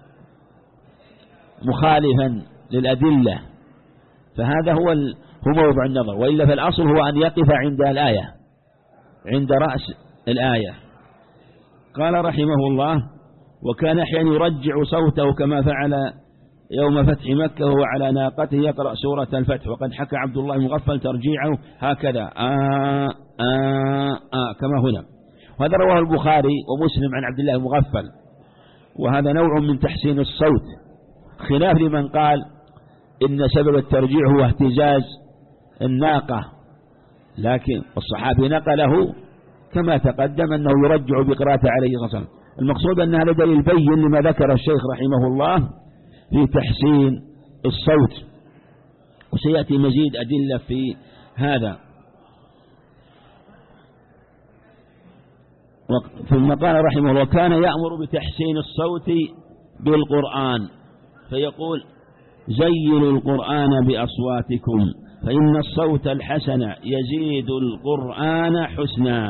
مخالفا للأدلة، فهذا هو هو موضع النظر. وإلا فالأصل هو أن يقف عند الآية، عند رأس الآية. قال رحمه الله: وكان أحيانا يرجع صوته كما فعل يوم فتح مكة وهو على ناقته يقرأ سورة الفتح، وقد حكى عبد الله المغفل ترجيعه هكذا آه آه آه كما هنا. وهذا رواه البخاري ومسلم عن عبد الله المغفل، وهذا نوع من تحسين الصوت، خلاف لمن قال إن سبب الترجيع هو اهتزاز الناقة، لكن الصحابي نقله كما تقدم أنه يرجع بقراءته عليه الصلاة والسلام. المقصود أن هذا دليل بين لما ذكر الشيخ رحمه الله في تحسين الصوت، وسيأتي مزيد أدلة في هذا. ثم قال رحمه الله: كان يأمر بتحسين الصوت بالقرآن فيقول: زينوا القرآن بأصواتكم فإن الصوت الحسن يزيد القرآن حسنا.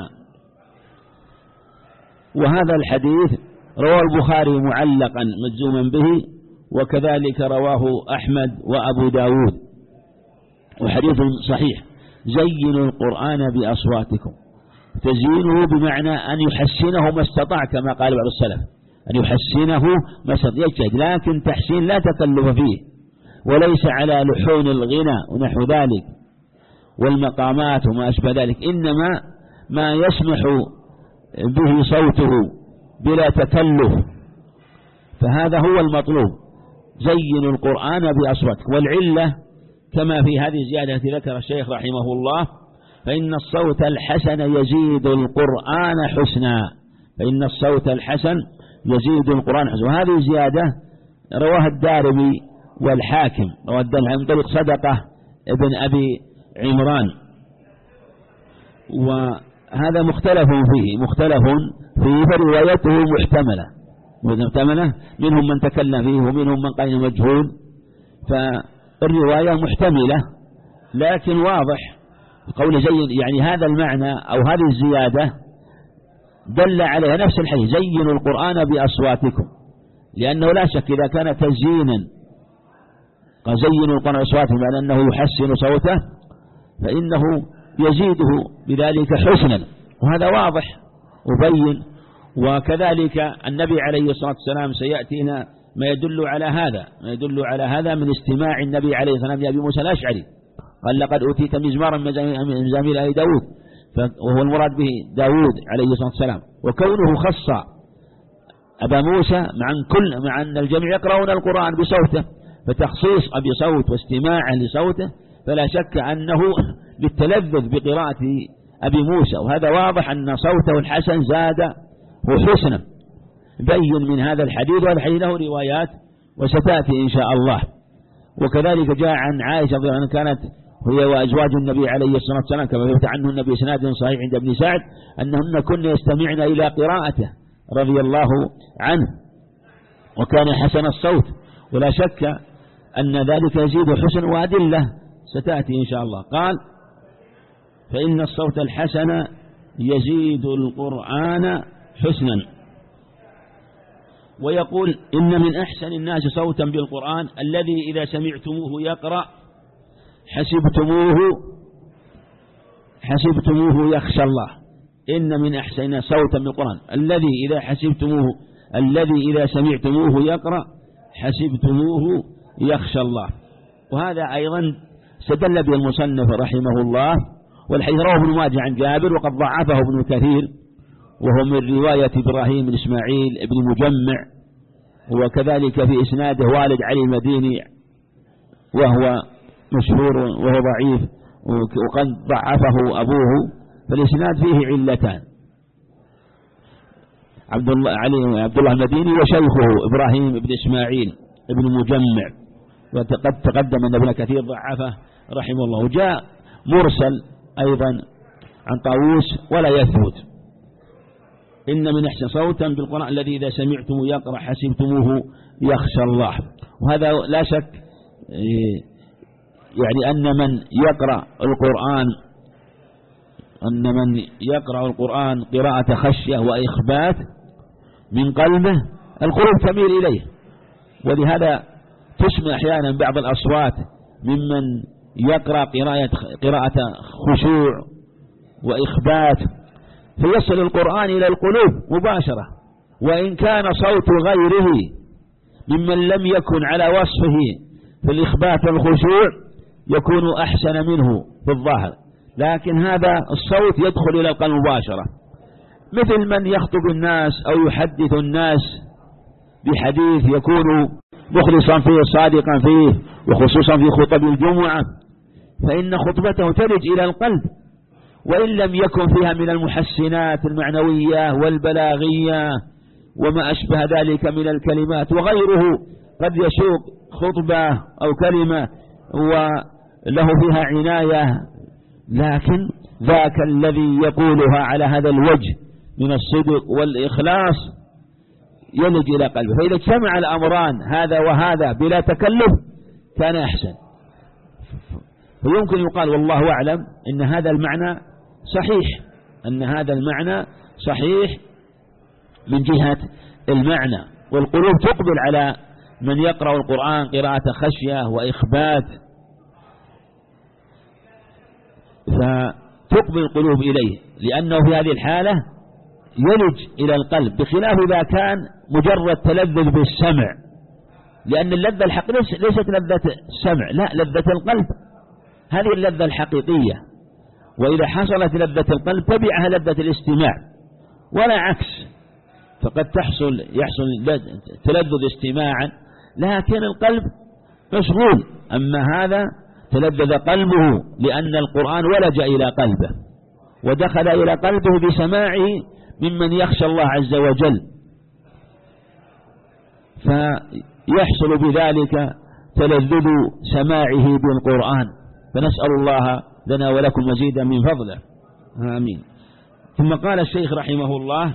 وهذا الحديث رواه البخاري معلقا مجزوما به، وكذلك رواه أحمد وأبو داود، وحديث صحيح: زينوا القرآن بأصواتكم. تزيينه بمعنى أن يحسنه ما استطاع، كما قال بعض السلف أن يحسنه ما استطاع يجتهد، لكن تحسين لا تكلف فيه، وليس على لحون الغنى ونحو ذلك والمقامات وما أشبه ذلك، إنما ما يسمح به صوته بلا تكلف، فهذا هو المطلوب: زينوا القرآن بأصواتكم. والعلة كما في هذه الزيادة التي ذكر الشيخ رحمه الله: فإن الصوت الحسن يزيد القرآن حسنا، فإن الصوت الحسن يزيد القرآن حسنا. وهذه زيادة رواها الدارمي والحاكم، رواه الدارمي من طريق صدقة ابن أبي عمران، وهذا مختلف فيه مختلف فيه فروايته محتملة محتملة منهم من تكلم فيه ومنهم من قال مجهول، فالرواية محتملة، لكن واضح قول زين يعني هذا المعنى أو هذه الزيادة دل عليها نفس الحديث: زينوا القرآن بأصواتكم، لأنه لا شك إذا كان تزيينا قال زينوا القرآن بأصواتكم بأن أنه يحسن صوته فإنه يزيده بذلك حسنا، وهذا واضح وبين. وكذلك النبي عليه الصلاة والسلام سيأتينا ما يدل على هذا ما يدل على هذا من استماع النبي عليه الصلاة والسلام لأبي موسى الأشعري، قال: لقد أوتيت مزمارا من مزامير آل داود، وهو المراد به داود عليه الصلاة والسلام. وكونه خص أبا موسى مع كل مع أن الجميع يقرؤون القرآن بصوته، فتخصيص أبي صوت واستماعا لصوته فلا شك أنه للتلذذ بقراءة أبي موسى، وهذا واضح أن صوته الحسن زاد وحسنا، بين من هذا الحديث، وهذا الحديث له روايات وستأتي إن شاء الله. وكذلك جاء عن عائشة رضي الله عنها كانت هي وأزواج النبي عليه الصلاة والسلام كما ثبت عنه النبي بإسناد صحيح عند ابن سعد أنهن كن يستمعن إلى قراءته رضي الله عنه، وكان حسن الصوت، ولا شك أن ذلك يزيد حسن، وأدلة ستأتي إن شاء الله. قال فإن الصوت الحسن يزيد القرآن حسنا. ويقول إن من أحسن الناس صوتا بالقرآن الذي إذا سمعتموه يقرأ حسبتموه حسبتموه يخشى الله. إن من أحسن صوتا بالقرآن الذي إذا حسبتموه الذي إذا سمعتموه يقرأ حسبتموه يخشى الله. وهذا أيضا استدل به المصنف رحمه الله، والحديث رواه ابن ماجه عن جابر وقد ضعفه ابن كثير، وهو من رواية إبراهيم بن إسماعيل بن مجمع، وكذلك في إسناده والد علي المديني وهو مشهور وهو ضعيف وقد ضعفه أبوه، فالإسناد فيه علتان، عبد الله علي عبد الله المديني وشيخه إبراهيم بن إسماعيل بن مجمع، وقد تقدم أن ابن كثير ضعفه رحمه الله. وجاء مرسل أيضا عن طاووس ولا يثبت. إن من أحسن صوتا بالقرآن الذي إذا سمعتموه يقرأ حسبتموه يخشى الله. وهذا لا شك يعني أن من يقرأ القرآن أن من يقرأ القرآن قراءة خشية وإخبات من قلبه القلوب تميل إليه، ولهذا تسمع أحيانا بعض الأصوات ممن يقرأ قراءة قراءة خشوع وإخبات، فيصل القرآن إلى القلوب مباشرة، وإن كان صوت غيره ممن لم يكن على وصفه في الإخبات والخشوع يكون أحسن منه في الظاهر، لكن هذا الصوت يدخل إلى القلب مباشرة، مثل من يخطب الناس أو يحدث الناس بحديث يكون مخلصا فيه صادقا فيه، وخصوصا في خطب الجمعة، فإن خطبته تلج إلى القلب، وإن لم يكن فيها من المحسنات المعنوية والبلاغية وما أشبه ذلك من الكلمات وغيره، قد يشوق خطبة أو كلمة وله فيها عناية، لكن ذاك الذي يقولها على هذا الوجه من الصدق والإخلاص يلج إلى قلبه. فإذا اجتمع الأمران هذا وهذا بلا تكلف كان أحسن. فيمكن يقال والله أعلم إن هذا المعنى صحيح، أن هذا المعنى صحيح من جهة المعنى، والقلوب تقبل على من يقرأ القرآن قراءة خشية وإخبات، فتقبل القلوب إليه، لأنه في هذه الحالة يلج إلى القلب، بخلاف إذا كان مجرد تلذذ بالسمع، لأن اللذة الحقيقية ليست لذة السمع، لا، لذة القلب هذه اللذة الحقيقية، وإذا حصلت لذة القلب تبعها لذة الاستماع، ولا عكس، فقد تحصل يحصل تلذذ استماعا لكن القلب مشغول، أما هذا تلذذ قلبه لأن القرآن ولج إلى قلبه ودخل إلى قلبه بسماعه ممن يخشى الله عز وجل، فيحصل بذلك تلذذ سماعه بالقرآن. فنسأل الله لنا ولكم مزيدا من فضله، آمين. ثم قال الشيخ رحمه الله: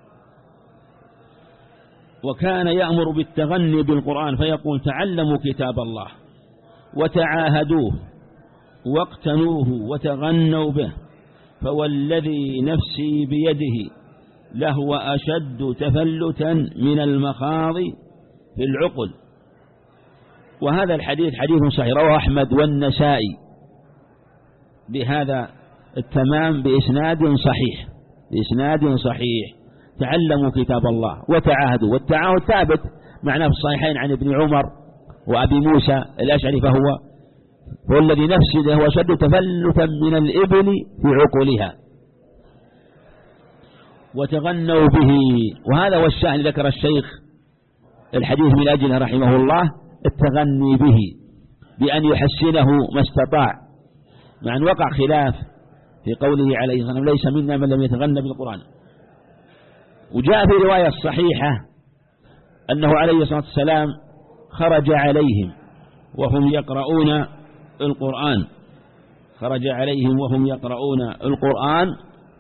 وكان يأمر بالتغني بالقرآن فيقول: تعلموا كتاب الله وتعاهدوه واقتنوه وتغنوا به، فوالذي نفسي بيده لهو أشد تفلتا من المخاض في العقل. وهذا الحديث حديث صحيح رواه أحمد والنسائي بهذا التمام بإسناد صحيح بإسناد صحيح تعلموا كتاب الله وتعاهدوا، والتعاهد ثابت معناه في الصحيحين عن ابن عمر وأبي موسى الأشعري، فهو هو الذي نفسه هو أشد تفلتا من الإبل في عقلها. وتغنوا به، وهذا هو الشأن ذكر الشيخ الحديث من أجله رحمه الله التغني به بأن يحسنه ما استطاع، مع أن وقع خلاف في قوله عليه الصلاة والسلام: ليس منا من لم يتغنى بالقرآن. وجاء في رواية الصحيحة أنه عليه الصلاة والسلام خرج عليهم وهم يقرؤون القرآن خرج عليهم وهم يقرؤون القرآن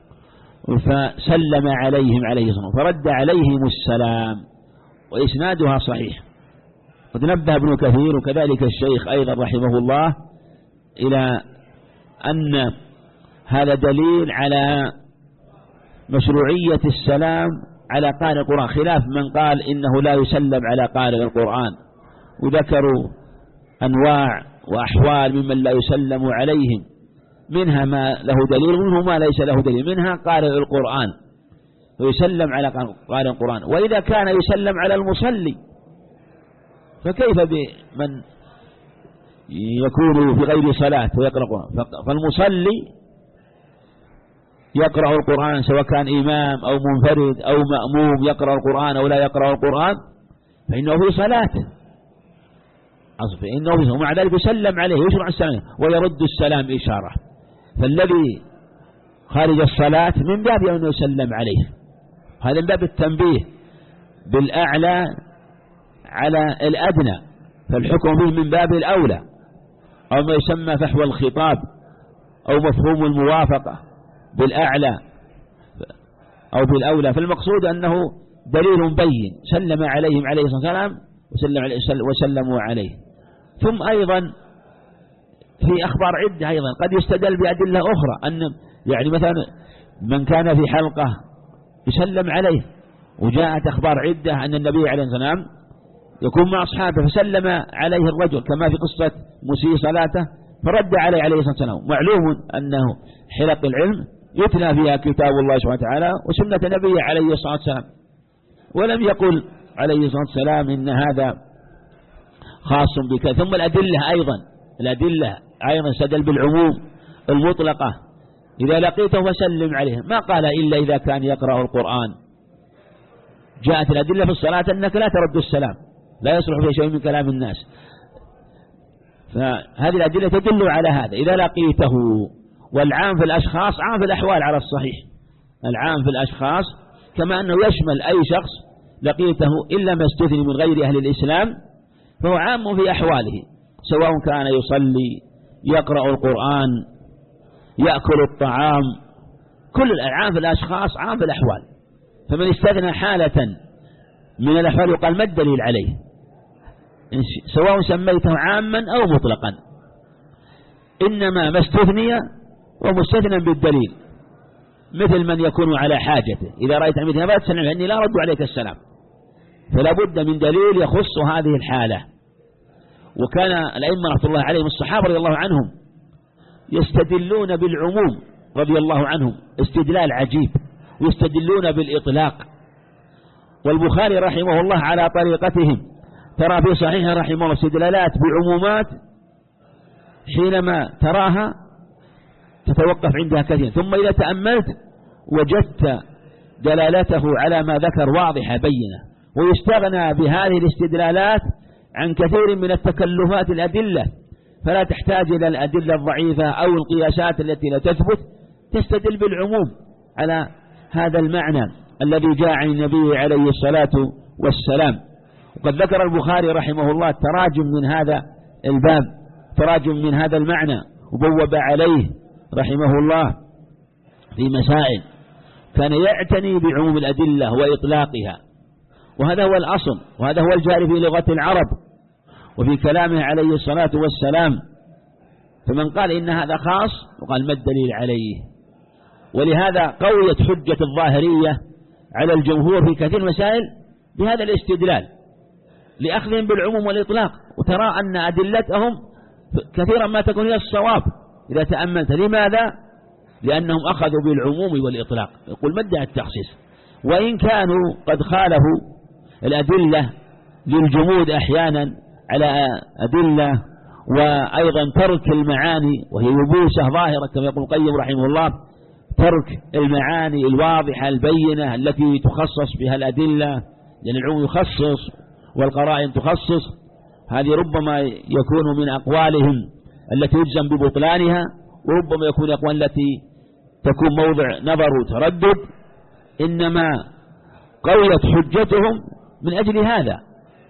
فسلم عليهم عليه الصلاة والسلام فرد عليهم السلام، وإسنادها صحيح. قد نبه ابن كثير وكذلك الشيخ أيضا رحمه الله إلى أن هذا دليل على مشروعية السلام على قارئ القرآن، خلاف من قال إنه لا يسلم على قارئ القرآن، وذكروا أنواع وأحوال ممن لا يسلم عليهم، منها ما له دليل ومنه ما ليس له دليل، منها قارئ القرآن ويسلم على قارئ القرآن. وإذا كان يسلم على المصلي فكيف بمن يكون في غير صلاة ويقرأ القرآن؟ فالمصلي يقرأ القرآن سواء كان إمام أو منفرد أو مأموم، يقرأ القرآن أو لا يقرأ القرآن فإنه في صلاة، فإنه في صلاة، ومع ذلك يسلم عليه ويشرع السلام ويرد السلام إشارة. فالذي خارج الصلاة من باب أنه يسلم عليه، هذا من باب التنبيه بالأعلى على الأدنى، فالحكم به من باب الأولى، أو ما يسمى فحوى الخطاب أو مفهوم الموافقة بالأعلى أو بالأولى. فالمقصود أنه دليل بين سلم عليهم عليه الصلاة والسلام وسلموا عليه. ثم أيضا في أخبار عدة أيضا قد يستدل بأدلة أخرى، أن يعني مثلا من كان في حلقة يسلم عليه، وجاءت أخبار عدة أن النبي عليه الصلاة والسلام يكون مع أصحابه فسلم عليه الرجل كما في قصة مسيء صلاته فرد عليه عليه الصلاة والسلام. معلوم أنه حلق العلم يتلى فيها كتاب الله سبحانه وتعالى وسنة نبيه عليه الصلاة والسلام، ولم يقل عليه الصلاة والسلام إن هذا خاص بك. ثم الأدلة أيضا الأدلة أيضا استدل بالعموم المطلقة، إذا لقيته فسلم عليه، ما قال إلا إذا كان يقرأ القرآن. جاءت الأدلة في الصلاة أنك لا ترد السلام، لا يصلح في شيء من كلام الناس، فهذه الأدلة تدل على هذا إذا لقيته. والعام في الأشخاص عام في الأحوال على الصحيح، العام في الأشخاص كما أنه يشمل أي شخص لقيته إلا ما استثني من غير أهل الإسلام، فهو عام في أحواله، سواء كان يصلي يقرأ القرآن يأكل الطعام، كل العام في الأشخاص عام في الأحوال. فمن استثنى حالة من الأحوال يقال ما الدليل عليه، سواء سميته عاما أو مطلقا، إنما ما استثني ومستثنى بالدليل، مثل من يكون على حاجته، إذا رأيت عميتنا فلا تسلم لأني لا أرد عليك السلام، فلا بد من دليل يخص هذه الحالة. وكان الأئمة رحمة الله عليهم الصحابة رضي الله عنهم يستدلون بالعموم رضي الله عنهم استدلال عجيب، ويستدلون بالإطلاق. والبخاري رحمه الله على طريقتهم ترى في صحيحه رحمه الله استدلالات بعمومات حينما تراها تتوقف عندها كثيرا، ثم إذا تأملت وجدت دلالته على ما ذكر واضحة بينة، ويستغنى بهذه الاستدلالات عن كثير من التكلفات الأدلة، فلا تحتاج إلى الأدلة الضعيفة أو القياسات التي لا تثبت، تستدل بالعموم على هذا المعنى الذي جاء عن النبي عليه الصلاة والسلام. وقد ذكر البخاري رحمه الله تراجم من هذا الباب، تراجم من هذا المعنى، وبوب عليه رحمه الله في مسائل كان يعتني بعموم الأدلة وإطلاقها، وهذا هو الأصل، وهذا هو الجاري في لغة العرب وفي كلامه عليه الصلاة والسلام. فمن قال إن هذا خاص وقال ما الدليل عليه. ولهذا قويت حجة الظاهرية على الجمهور في كثير مسائل بهذا الاستدلال لأخذهم بالعموم والإطلاق، وترى أن أدلتهم كثيرا ما تكون هي الصواب إذا تأملت. لماذا؟ لأنهم أخذوا بالعموم والإطلاق، يقول ما ادعى التخصيص، وإن كانوا قد خالفوا الأدلة للجمود أحيانا على أدلة، وأيضا ترك المعاني وهي يبوسة ظاهرة كما يقول القيم رحمه الله، ترك المعاني الواضحة البينة التي تخصص بها الأدلة، لأن العموم يخصص والقرائن تخصص. هذه ربما يكون من أقوالهم التي يجزم ببطلانها، وربما يكون أقوال التي تكون موضع نظر وتردد، إنما قويت حجتهم من أجل هذا،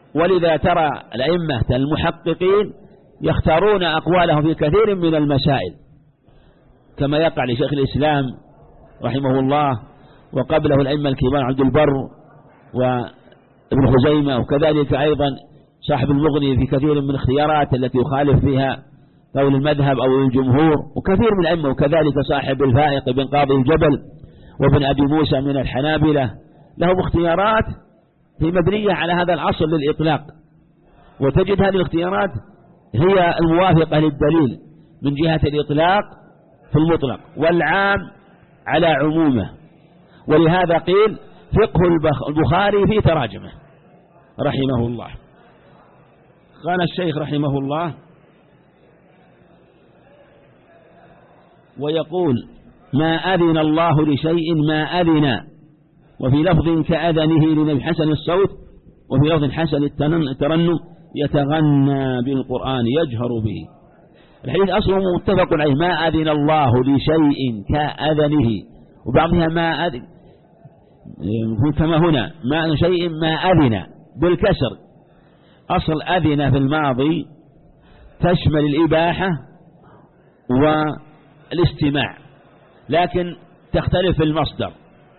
ولذا ترى الأئمة المحققين يختارون أقوالهم في كثير من المسائل، كما يقع لشيخ الإسلام رحمه الله، وقبله الأئمة الكبار عبد البر وابن خزيمة، وكذلك أيضا صاحب المغني في كثير من الاختيارات التي يخالف فيها قول المذهب أو الجمهور، وكثير من الأئمة، وكذلك صاحب الفائق بن قاضي الجبل وابن أبي موسى من الحنابلة لهم اختيارات هي مبنية على هذا الأصل للإطلاق، وتجد هذه الاختيارات هي الموافقة للدليل من جهة الإطلاق في المطلق والعام على عمومه. ولهذا قيل فقه البخاري في تراجمه رحمه الله. قال الشيخ رحمه الله: ويقول ما أذن الله لشيء ما أذن، وفي لفظ كأذنه لنبي حسن الصوت، وفي لفظ حسن الترنم يتغنى بالقرآن يجهر به. الحديث أصله متفق عليه، ما أذن الله لشيء كأذنه، وبعضها ما أذن كما هنا ما أذن شيء ما أذن بالكسر. أصل أذن في الماضي تشمل الإباحة والاستماع، لكن تختلف في المصدر.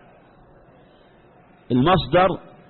المصدر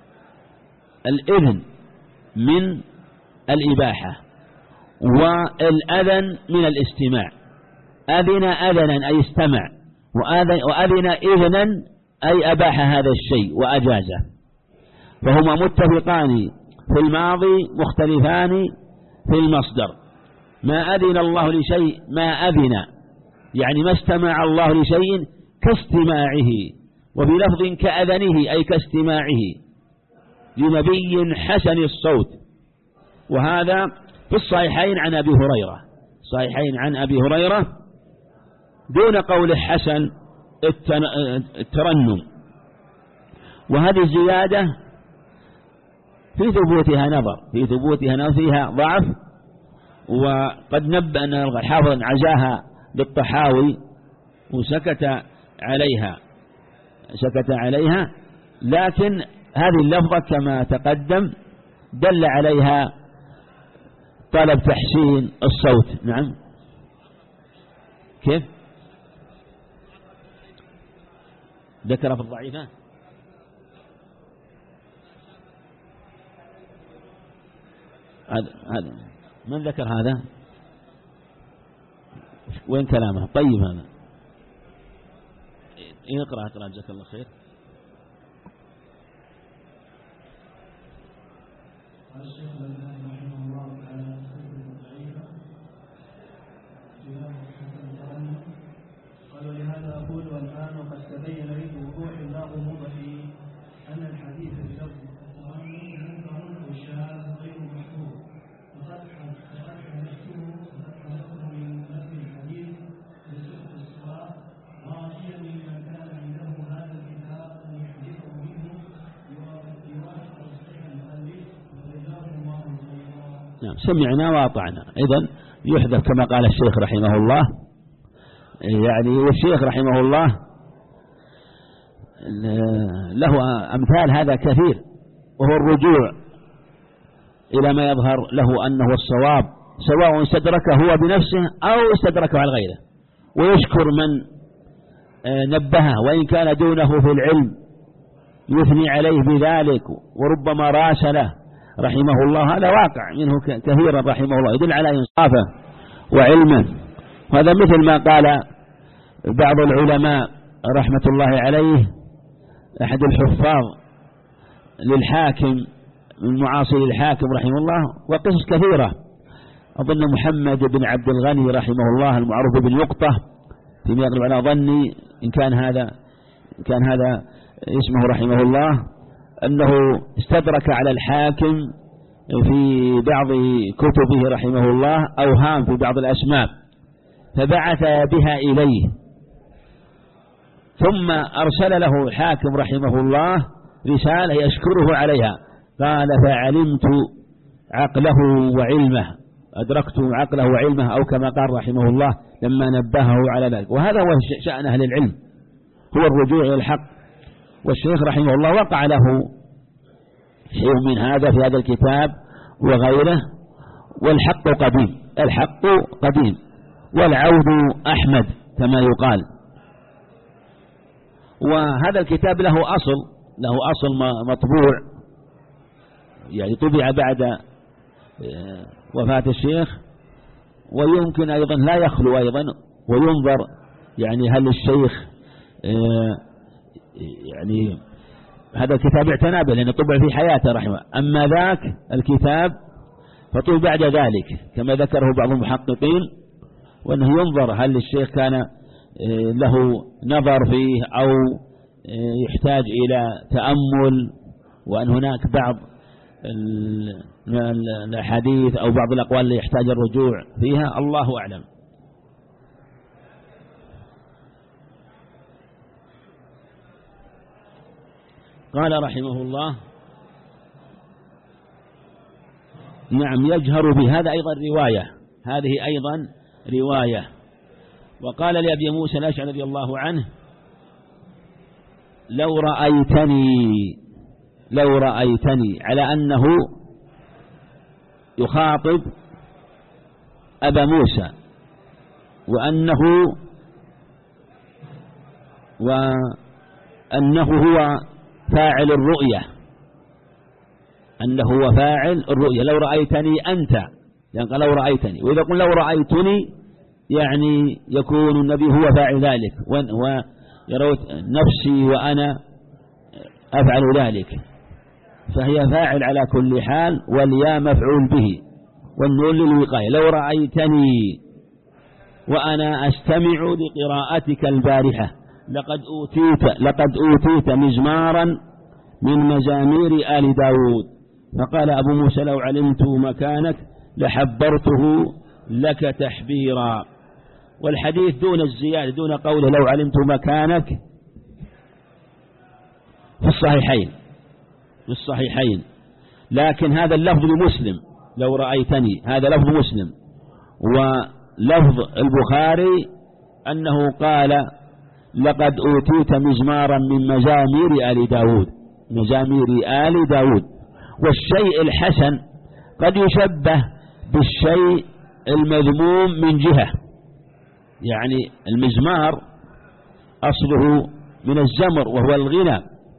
الإذن من الإباحة، والأذن من الاستماع. أذن أذنا أي استمع، وأذن إذنا أي أباح هذا الشيء وأجازه، فهما متفقان في الماضي مختلفان في المصدر. ما أذن الله لشيء ما أذن، يعني ما استمع الله لشيء كاستماعه، وفي لفظ كأذنه أي كاستماعه لنبي حسن الصوت. وهذا في الصحيحين عن أبي هريرة، صحيحين عن أبي هريرة دون قول حسن الترنم. وهذه الزيادة في ثبوتها نظر، في ثبوتها نظر فيها ضعف، وقد نبأ أن الحافظ عزاها للطحاوي وسكت عليها سكت عليها لكن هذه اللفظة كما تقدم دل عليها طلب تحسين الصوت. نعم، كيف ذكر في الضعيفة؟ هذا هذا من ذكر هذا؟ وين كلامه؟ طيب هذا اقرأ اقرأ جزاك الله خير. قالوا لهذا أقول والآن وقد تبين لي بوضوح لا غموض فيه أن الحديث بلفظ الترنم منكر والشاذ غير محفوظ، وقد حدثته وقد حدثته من نفي الحديث بسقط الصلاة راجيا ممن كان عنده هذا الكتاب أن يحدثه منه يوافق تصحيح المؤلف وجزاه الله خيرا. نعم، سمعنا وأطعنا. إذن يحدث كما قال الشيخ رحمه الله، يعني والشيخ رحمه الله له أمثال هذا كثير، وهو الرجوع إلى ما يظهر له أنه الصواب، سواء استدركه هو بنفسه أو استدركه على غيره، ويشكر من نبهه وإن كان دونه في العلم، يثني عليه بذلك وربما راسله رحمه الله. هذا واقع منه كثيرا رحمه الله، يدل على إنصافه وعلمه. وهذا مثل ما قال بعض العلماء رحمة الله عليه، أحد الحفاظ للحاكم من معاصر الحاكم رحمه الله، وقصص كثيرة. أظن محمد بن عبد الغني رحمه الله المعروف بن يقطة فيما يغلب على ظني، إن كان هذا إن كان هذا اسمه رحمه الله، أنه استدرك على الحاكم في بعض كتبه رحمه الله أوهام في بعض الأسماء، فبعث بها إليه، ثم أرسل له الحاكم رحمه الله رسالة يشكره عليها. قال فعلمت عقله وعلمه، أدركت عقله وعلمه، أو كما قال رحمه الله لما نبهه على ذلك. وهذا هو شأن أهل العلم، هو الرجوع إلى الحق. والشيخ رحمه الله وقع له شيء من هذا في هذا الكتاب وغيره. والحق قديم، الحق قديم والعود أحمد كما يقال. وهذا الكتاب له أصل له أصل مطبوع، يعني طبع بعد وفاة الشيخ، ويمكن أيضا لا يخلو أيضا وينظر يعني هل الشيخ يعني هذا الكتاب اعتنى به لأنه طبع في حياته رحمه. أما ذاك الكتاب فطبع بعد ذلك كما ذكره بعض المحققين، وأنه ينظر هل الشيخ كان له نظر فيه أو يحتاج إلى تأمل، وأن هناك بعض الأحاديث أو بعض الأقوال اللي يحتاج الرجوع فيها، الله أعلم. قال رحمه الله: نعم يجهر بهذا أيضا رواية، هذه أيضا رواية. وقال لأبي موسى الأشعري رضي الله عنه: لو رأيتني لو رأيتني على أنه يخاطب أبا موسى، وأنه وأنه هو فاعل الرؤية، أنه هو فاعل الرؤية. لو رأيتني أنت، يعني قال لو رأيتني، وإذا قل لو رأيتني يعني يكون النبي هو فاعل ذلك، ويرون نفسي وأنا أفعل ذلك، فهي فاعل على كل حال، والياء مفعول به، والنون للوقاية. لو رأيتني وأنا أستمع لقراءتك البارحة لقد أوتيت لقد أوتيت مزمارا من مزامير آل داود. فقال أبو موسى: لو علمت مكانك لحبرته لك تحبيرا. والحديث دون الزيادة، دون قوله لو علمت مكانك، في الصحيحين في الصحيحين لكن هذا اللفظ لمسلم، لو رأيتني، هذا لفظ مسلم. ولفظ البخاري أنه قال لقد أوتيت مزمارا من مزامير آل داود، مزامير آل داود. والشيء الحسن قد يشبه بالشيء المذموم من جهة، يعني المزمار أصله من الزمر وهو الغنى،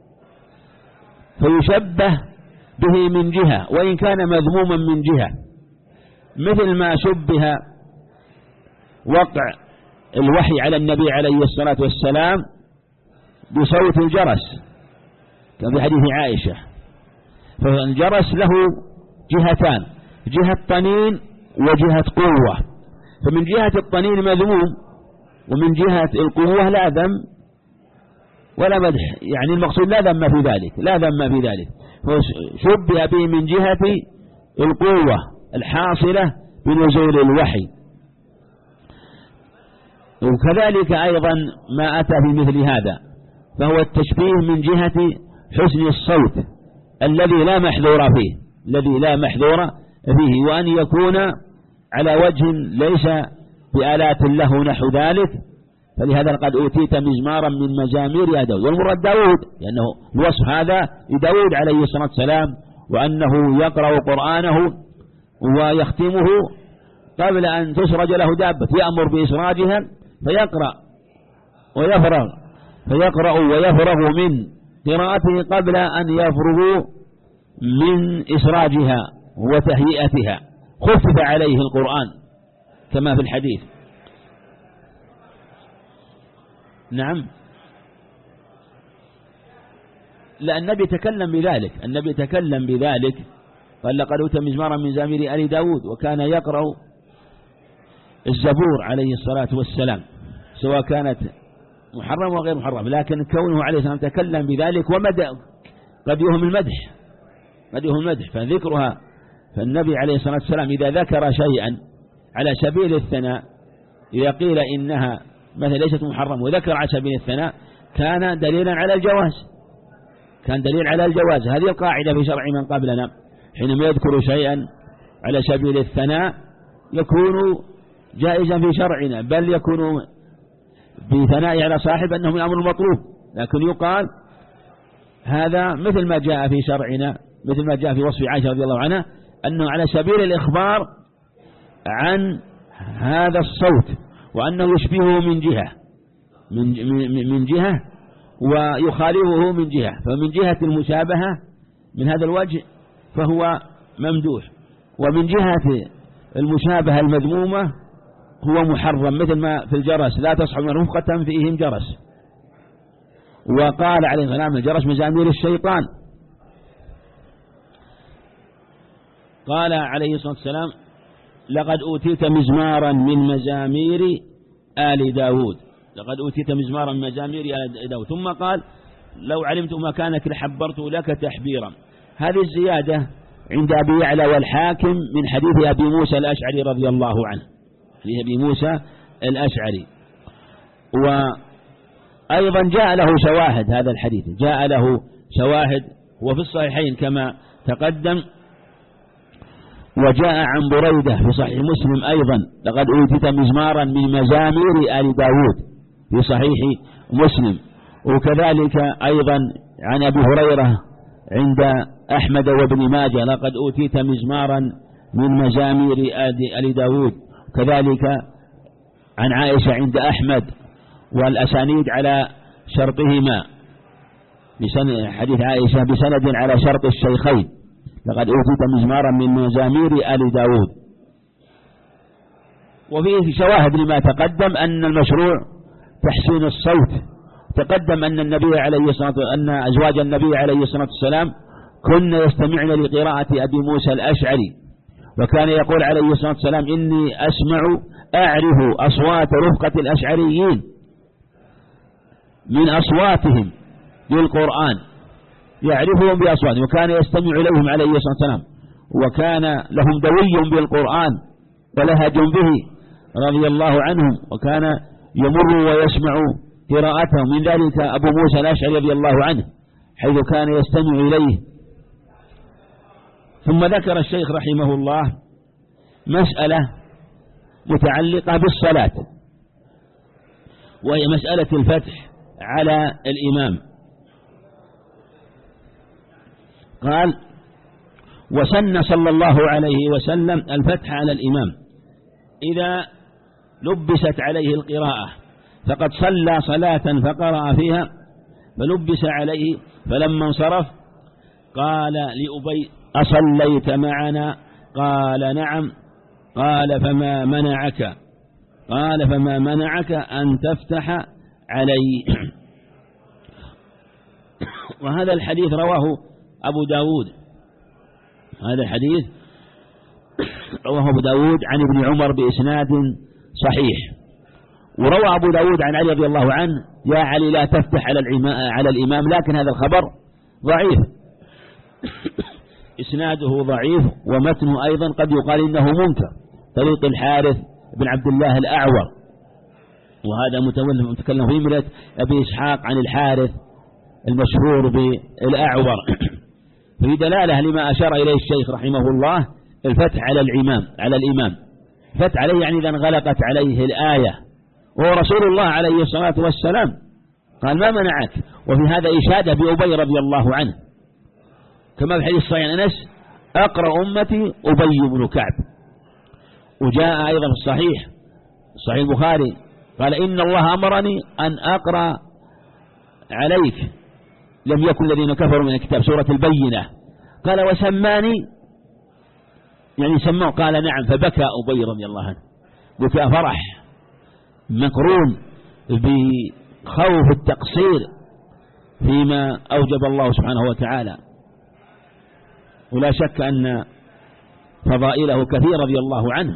فيشبه به من جهة وإن كان مذموما من جهة، مثل ما شبه وقع الوحي على النبي عليه الصلاة والسلام بصوت الجرس كما في حديث عائشة. فالجرس له جهتان، جهة طنين وجهة قوة، فمن جهة الطنين مذموم، ومن جهة القوة لا ذم ولا مدح، يعني المقصود لا ذم في ذلك، لا ذم في ذلك. فشبه به من جهة القوة الحاصلة بنزول الوحي. وكذلك أيضا ما أتى في مثل هذا فهو التشبيه من جهة حسن الصوت الذي لا محذور فيه، الذي لا محذور فيه، وأن يكون على وجه ليس بآلات له نحو ذلك. فلهذا قد أوتيت مزمارا من مزامير يا داود، والمراد داود لأنه الوصف هذا لداود عليه الصلاة والسلام، وأنه يقرأ قرآنه ويختمه قبل أن تسرج له دابة، يأمر بإسراجها فيقرأ ويفرغ فيقرأ ويفرغ من قراءته قبل أن يفرغ من إسراجها وتهيئتها. خفف عليه القرآن كما في الحديث. نعم، لا النبي تكلم بذلك، النبي تكلم بذلك قال لقد أوتي مزمارا من مزامير آل داود، وكان يقرأ الزبور عليه الصلاة والسلام سواء كانت محرم وغير محرم، لكن كونه عليه السلام تكلم بذلك ومدى قد يهم المدح قد يهم المدح فذكرها. فالنبي عليه الصلاة والسلام إذا ذكر شيئا على سبيل الثناء، إذا قيل إنها مثلا ليست محرم وذكر على سبيل الثناء كان دليلا على الجواز، كان دليل على الجواز. هذه القاعدة في شرع من قبلنا، حينما يذكر شيئا على سبيل الثناء يكون جائزا في شرعنا، بل يكون بثناء على صاحب أنه من أمر المطلوب، لكن يقال هذا مثل ما جاء في شرعنا مثل ما جاء في وصف عائشة رضي الله عنها أنه على سبيل الإخبار عن هذا الصوت وأنه يشبهه من جهة من من جهة ويخالفه من جهة، فمن جهة المشابهة من هذا الوجه فهو ممدوح، ومن جهة المشابهة المذمومة هو محرم، مثل ما في الجرس لا تصحب رفقة فيهم جرس، وقال عليه السلام الجرس مزامير الشيطان. قال عليه الصلاة والسلام لقد أوتيت مزمارا من مزامير آل داود، لقد أوتيت مزمارا من مزامير آل داود. ثم قال لو علمت مكانك لحبرت لك تحبيرا. هذه الزيادة عند أبي يعلى والحاكم من حديث أبي موسى الأشعري رضي الله عنه، حديث أبي موسى الأشعري. وأيضا جاء له شواهد، هذا الحديث جاء له شواهد وفي الصحيحين كما تقدم، وجاء عن بريدة في صحيح مسلم أيضا لقد أوتيت مزمارا من مزامير آل داود في صحيح مسلم. وكذلك أيضا عن أبي هريرة عند أحمد وابن ماجه لقد أوتيت مزمارا من مزامير آل داود. كذلك عن عائشة عند أحمد والأسانيد على شرطهما، حديث عائشة بسند على شرط الشيخين لقد أوتيت مزمارا من مزامير آل داود. وفيه شواهد لما تقدم أن المشروع تحسين الصوت. تقدم أن النبي عليه الصلاة أن أزواج النبي عليه الصلاة والسلام كن يستمعن لقراءة أبي موسى الأشعري، وكان يقول عليه الصلاة والسلام إني أسمع أعرف أصوات رفقة الأشعريين من أصواتهم للقرآن، يعرفهم بأصواتهم، وكان يستمع إليهم عليه الصلاة والسلام، وكان لهم دوي بالقرآن ولهج به رضي الله عنهم، وكان يمر ويسمع قراءتهم. من ذلك أبو موسى الأشعري رضي الله عنه حيث كان يستمع إليه. ثم ذكر الشيخ رحمه الله مسألة متعلقة بالصلاة، وهي مسألة الفتح على الإمام. قال وسن صلى الله عليه وسلم الفتح على الإمام إذا لبست عليه القراءة، فقد صلى صلاة فقرأ فيها فلبس عليه، فلما انصرف قال لأبي أصليت معنا؟ قال نعم. قال فما منعك؟ قال فما منعك أن تفتح علي؟ وهذا الحديث رواه أبو داود، هذا الحديث رواه أبو داود عن ابن عمر بإسناد صحيح. وروى أبو داود عن علي رضي الله عنه يا علي لا تفتح على على الإمام، لكن هذا الخبر ضعيف، إسناده ضعيف، ومتنه أيضا قد يقال إنه منكر، طريق الحارث بن عبد الله الأعور، وهذا متكلم في ملة أبي إسحاق عن الحارث المشهور بالأعور. في دلالة لما أشار إليه الشيخ رحمه الله الفتح على الإمام على الإمام فتح عليه يعني إذا انغلقت عليه الآية، وهو رسول الله عليه الصلاة والسلام قال ما منعك. وفي هذا إشادة بأبي رضي الله عنه، كما في حديث صحيح أنس أقرأ أمتي أبي بن كعب. وجاء أيضا في الصحيح صحيح البخاري قال إن الله أمرني أن أقرأ عليك لم يكن الذين كفروا من الكتاب، سورة البينة. قال وسماني يعني سماه، قال نعم، فبكى أبي رضي الله عنه بكى فرح مقرون بخوف التقصير فيما أوجب الله سبحانه وتعالى. ولا شك أن فضائله كثير رضي الله عنه.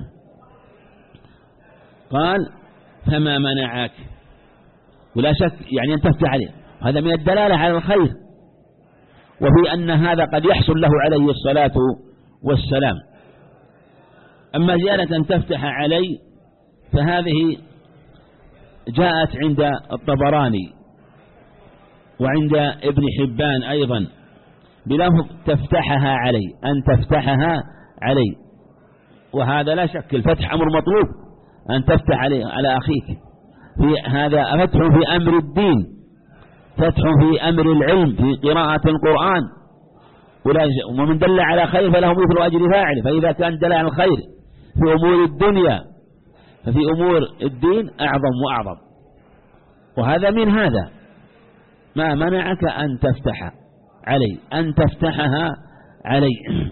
قال فما منعك، ولا شك يعني أن تفتح عليه، هذا من الدلالة على الخير، وفي أن هذا قد يحصل له عليه الصلاة والسلام. أما زيادة أن تفتح علي فهذه جاءت عند الطبراني وعند ابن حبان أيضا بلفظ تفتحها علي، أن تفتحها علي، وهذا لا شك الفتح أمر مطلوب، أن تفتح عليه على أخيك. في هذا فتح في أمر الدين، فتح في أمر العلم، في قراءة القرآن، ومن دل على خير فله مثل أجر فاعله. فإذا كان دل على الخير في أمور الدنيا ففي أمور الدين أعظم وأعظم. وهذا من هذا ما منعك أن تفتح علي أن تفتحها علي.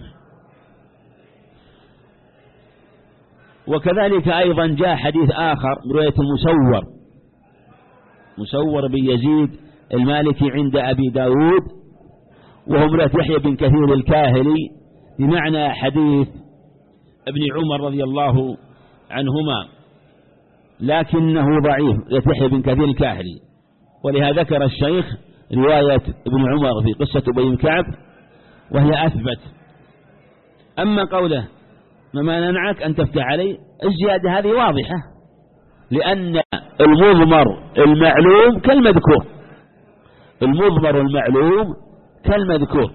وكذلك أيضا جاء حديث آخر رواية المسور مسور بن يزيد المالكي عند أبي داود وهم رواية يحيى بن كثير الكاهلي بمعنى حديث ابن عمر رضي الله عنهما، لكنه ضعيف يحيى بن كثير الكاهلي. ولهذا ذكر الشيخ رواية ابن عمر في قصة أبي بن كعب وهي أثبت. أما قوله ما منعك أن تفتح علي، الزيادة هذه واضحة، لأن المضمر المعلوم كالمذكور المضمر المعلوم كالمذكور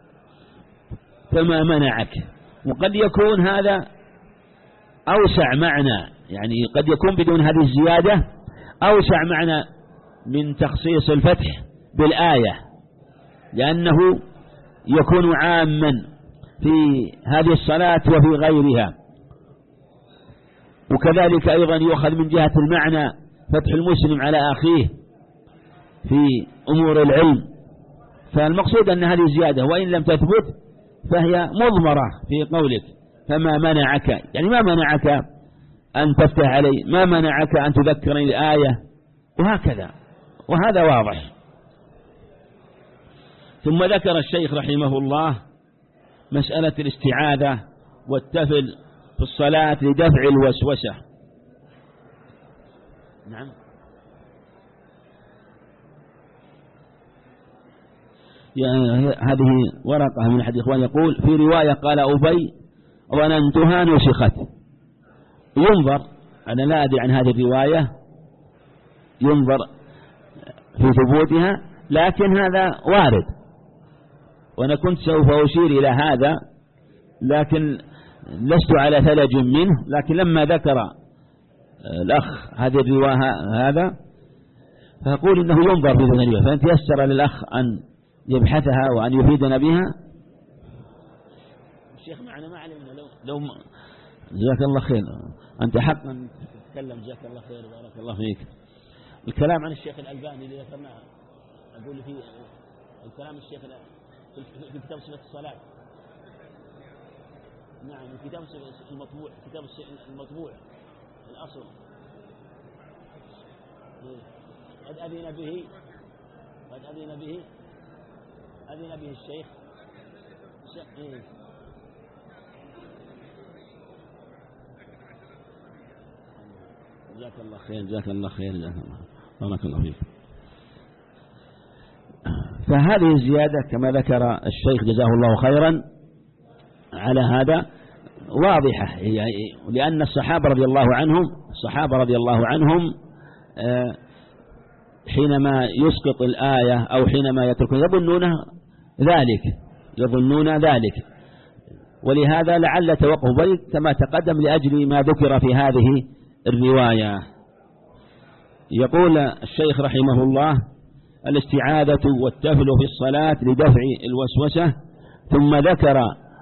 فما منعك. وقد يكون هذا أوسع معنى، يعني قد يكون بدون هذه الزيادة أوسع معنى من تخصيص الفتح بالآية، لأنه يكون عاما في هذه الصلاة وفي غيرها. وكذلك أيضا يؤخذ من جهة المعنى فتح المسلم على أخيه في أمور العلم. فالمقصود أن هذه زيادة وإن لم تثبت فهي مضمرة في قولك فما منعك، يعني ما منعك أن تفتح علي، ما منعك أن تذكرني الآية، وهكذا. وهذا واضح. ثم ذكر الشيخ رحمه الله مسألة الاستعاذة والتفل في الصلاة لدفع الوسوسة. نعم. يعني هذه ورقة من أحد الإخوان يقول في رواية قال أبي ظننتها نسخت. ينظر، أنا لا أدري عن هذه الرواية، ينظر في ثبوتها، لكن هذا وارد. وأنا كنت سوف أشير إلى هذا لكن لست على ثلج منه، لكن لما ذكر الأخ هذه الرواية هذا فأقول إنه ينظر في ذلك الرواية، فأنت يسر للأخ أن يبحثها وأن يفيدنا بها. الشيخ معنا ما علمنا لو لو جزاك الله خير، أنت حقا تتكلم جزاك الله خير بارك الله فيك. الكلام عن الشيخ الألباني اللي ذكرناه أقول فيه الكلام الشيخ في كتاب صفة الصلاة. نعم الكتاب المطبوع كتاب المطبوع الأصل قد أذن به قد أذن به أذن به الشيخ. إيه. جزاك الله خير جزاك الله خير جزاك الله بارك الله فيك. فهذه الزيادة كما ذكر الشيخ جزاه الله خيرا على هذا واضحة، لأن الصحابة رضي الله عنهم الصحابة رضي الله عنهم حينما يسقط الآية أو حينما يتركون يظنون ذلك يظنون ذلك ولهذا لعل توقف بل كما تقدم لأجل ما ذكر في هذه الرواية. يقول الشيخ رحمه الله الاستعاذة والتفل في الصلاة لدفع الوسوسة. ثم ذكر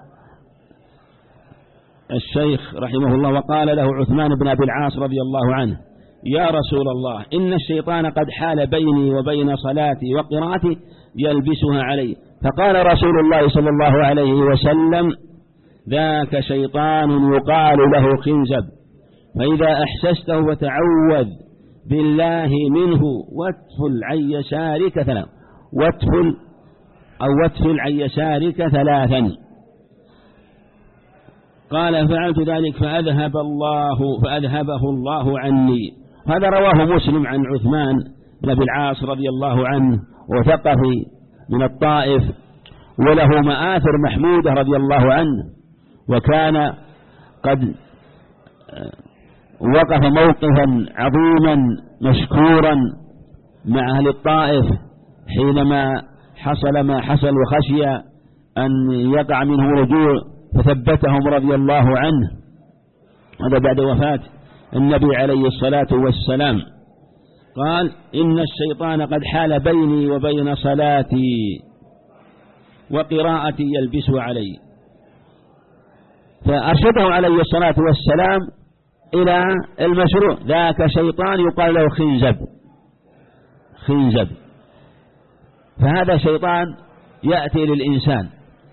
الشيخ رحمه الله وقال له عثمان بن أبي العاص رضي الله عنه يا رسول الله إن الشيطان قد حال بيني وبين صلاتي وقراءتي يلبسها علي. فقال رسول الله صلى الله عليه وسلم ذاك شيطان يقال له خنزب، فإذا أحسسته فتعوذ بالله منه واتفل عن يسارك ثلاثا واتفل أو واتفل عن يسارك ثلاثا. قال فعلت ذلك فأذهب الله فأذهبه الله عني. هذا رواه مسلم عن عثمان بن أبي العاص رضي الله عنه وثقفي من الطائف، وله مآثر محمودة رضي الله عنه، وكان قد وقف موقفا عظيما مشكورا مع أهل الطائف حينما حصل ما حصل وخشي أن يقع منه رجوع فثبتهم رضي الله عنه. هذا بعد وفاة النبي عليه الصلاة والسلام. قال إن الشيطان قد حال بيني وبين صلاتي وقراءتي يلبس علي. فأرشده عليه الصلاة والسلام إلى المشروع. ذاك شيطان يقال له خنزب خنزب فهذا شيطان يأتي للإنسان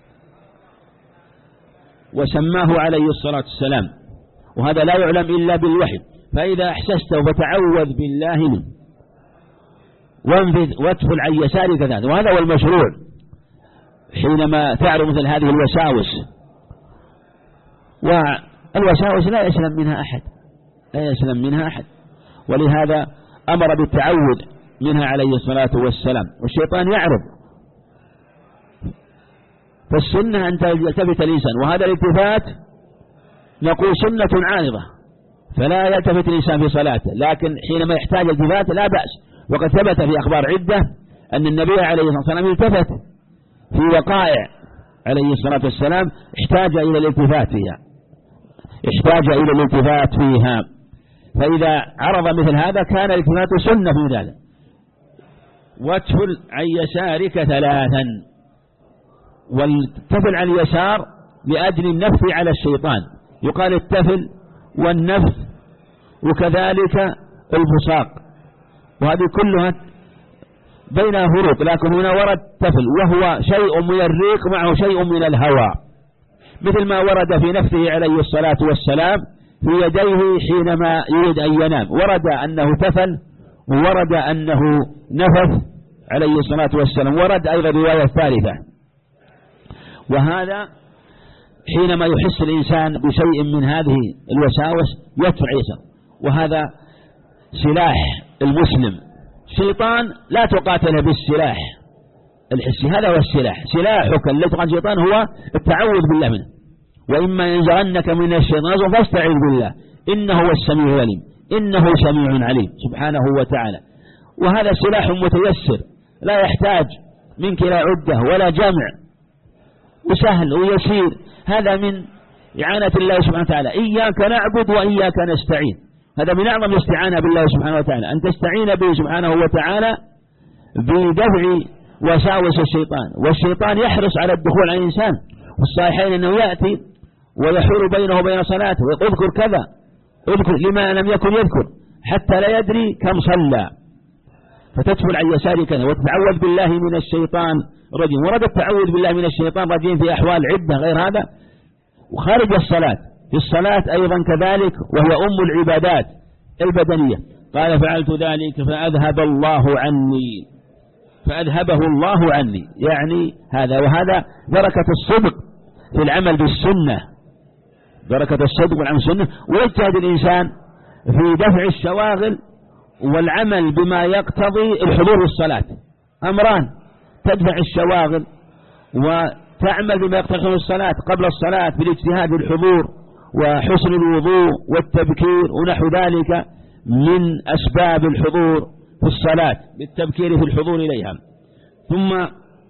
وسماه عليه الصلاة والسلام، وهذا لا يعلم إلا بالوحي. فإذا أحسسته فتعوذ بالله منه وانفذ وادخل عن يسارك كذلك. وهذا هو المشروع حينما تعرض مثل هذه الوساوس. والوساوس لا يسلم منها أحد لا يسلم منها أحد ولهذا أمر بالتعوذ منها عليه الصلاة والسلام. والشيطان يعرض، فالسنة أن يلتفت الإنسان، وهذا الالتفات نقول سنة عارضة فلا يلتفت الإنسان في صلاته، لكن حينما يحتاج التفات لا بأس. وقد ثبت في أخبار عدة أن النبي عليه الصلاة والسلام التفت في وقائع عليه الصلاة والسلام احتاج إلى الالتفات فيها احتاج إلى الالتفات فيها فإذا عرض مثل هذا كان الالتفات سنة في ذلك. وادخل عن يسارك ثلاثا، والتفل عن اليسار لأجل النفث على الشيطان، يقال التفل والنفث وكذلك البصاق، وهذه كلها بينها فروق، لكن هنا ورد تفل وهو شيء من الريق معه شيء من الهواء، مثل ما ورد في نفسه عليه الصلاة والسلام في يديه حينما يريد أن ينام، ورد أنه تفل وورد أنه نفث عليه الصلاة والسلام، ورد أيضا رواية ثالثة. وهذا حينما يحس الإنسان بشيء من هذه الوساوس يدفع يسار، وهذا سلاح المسلم. شيطان لا تقاتل بالسلاح الحسي، هذا هو السلاح. سلاحك الذي تقاتل الشيطان هو التعوذ بالله منه، وإما ينزغنك من الشيطان فاستعذ بالله إنه هو السميع العليم إنه سميع عليم سبحانه وتعالى. وهذا سلاح متيسر لا يحتاج منك لا عدة ولا جمع، وسهل ويسير. هذا من إعانة الله سبحانه وتعالى. إياك نعبد وإياك نستعين، هذا من أعظم الاستعانة بالله سبحانه وتعالى، أن تستعين به سبحانه وتعالى بدفع وساوس الشيطان. والشيطان يحرص على الدخول على الإنسان، والصحيحين أنه يأتي ويحول بينه وبين صلاته ويقول اذكر كذا اذكر لما لم يكن يذكر حتى لا يدري كم صلى، فتدخل عن يسارك وتتعوذ بالله من الشيطان الرجيم. ورد التعوذ بالله من الشيطان الرجيم في أحوال عدة غير هذا، وخارج الصلاة في الصلاة أيضا كذلك، وهي أم العبادات البدنية. قال فعلت ذلك فأذهب الله عني فأذهبه الله عني، يعني هذا وهذا بركة الصدق في العمل بالسنة، بركة الصدق والعمل بالسنة. ويجتهد الإنسان في دفع الشواغل والعمل بما يقتضي الحضور في الصلاة. أمران: تدفع الشواغل وتعمل بما يقتضي الحضور في الصلاة قبل الصلاة بالاجتهاد بالحضور وحسن الوضوء والتبكير ونحو ذلك من أسباب الحضور في الصلاة بالتبكير في الحضور إليها. ثم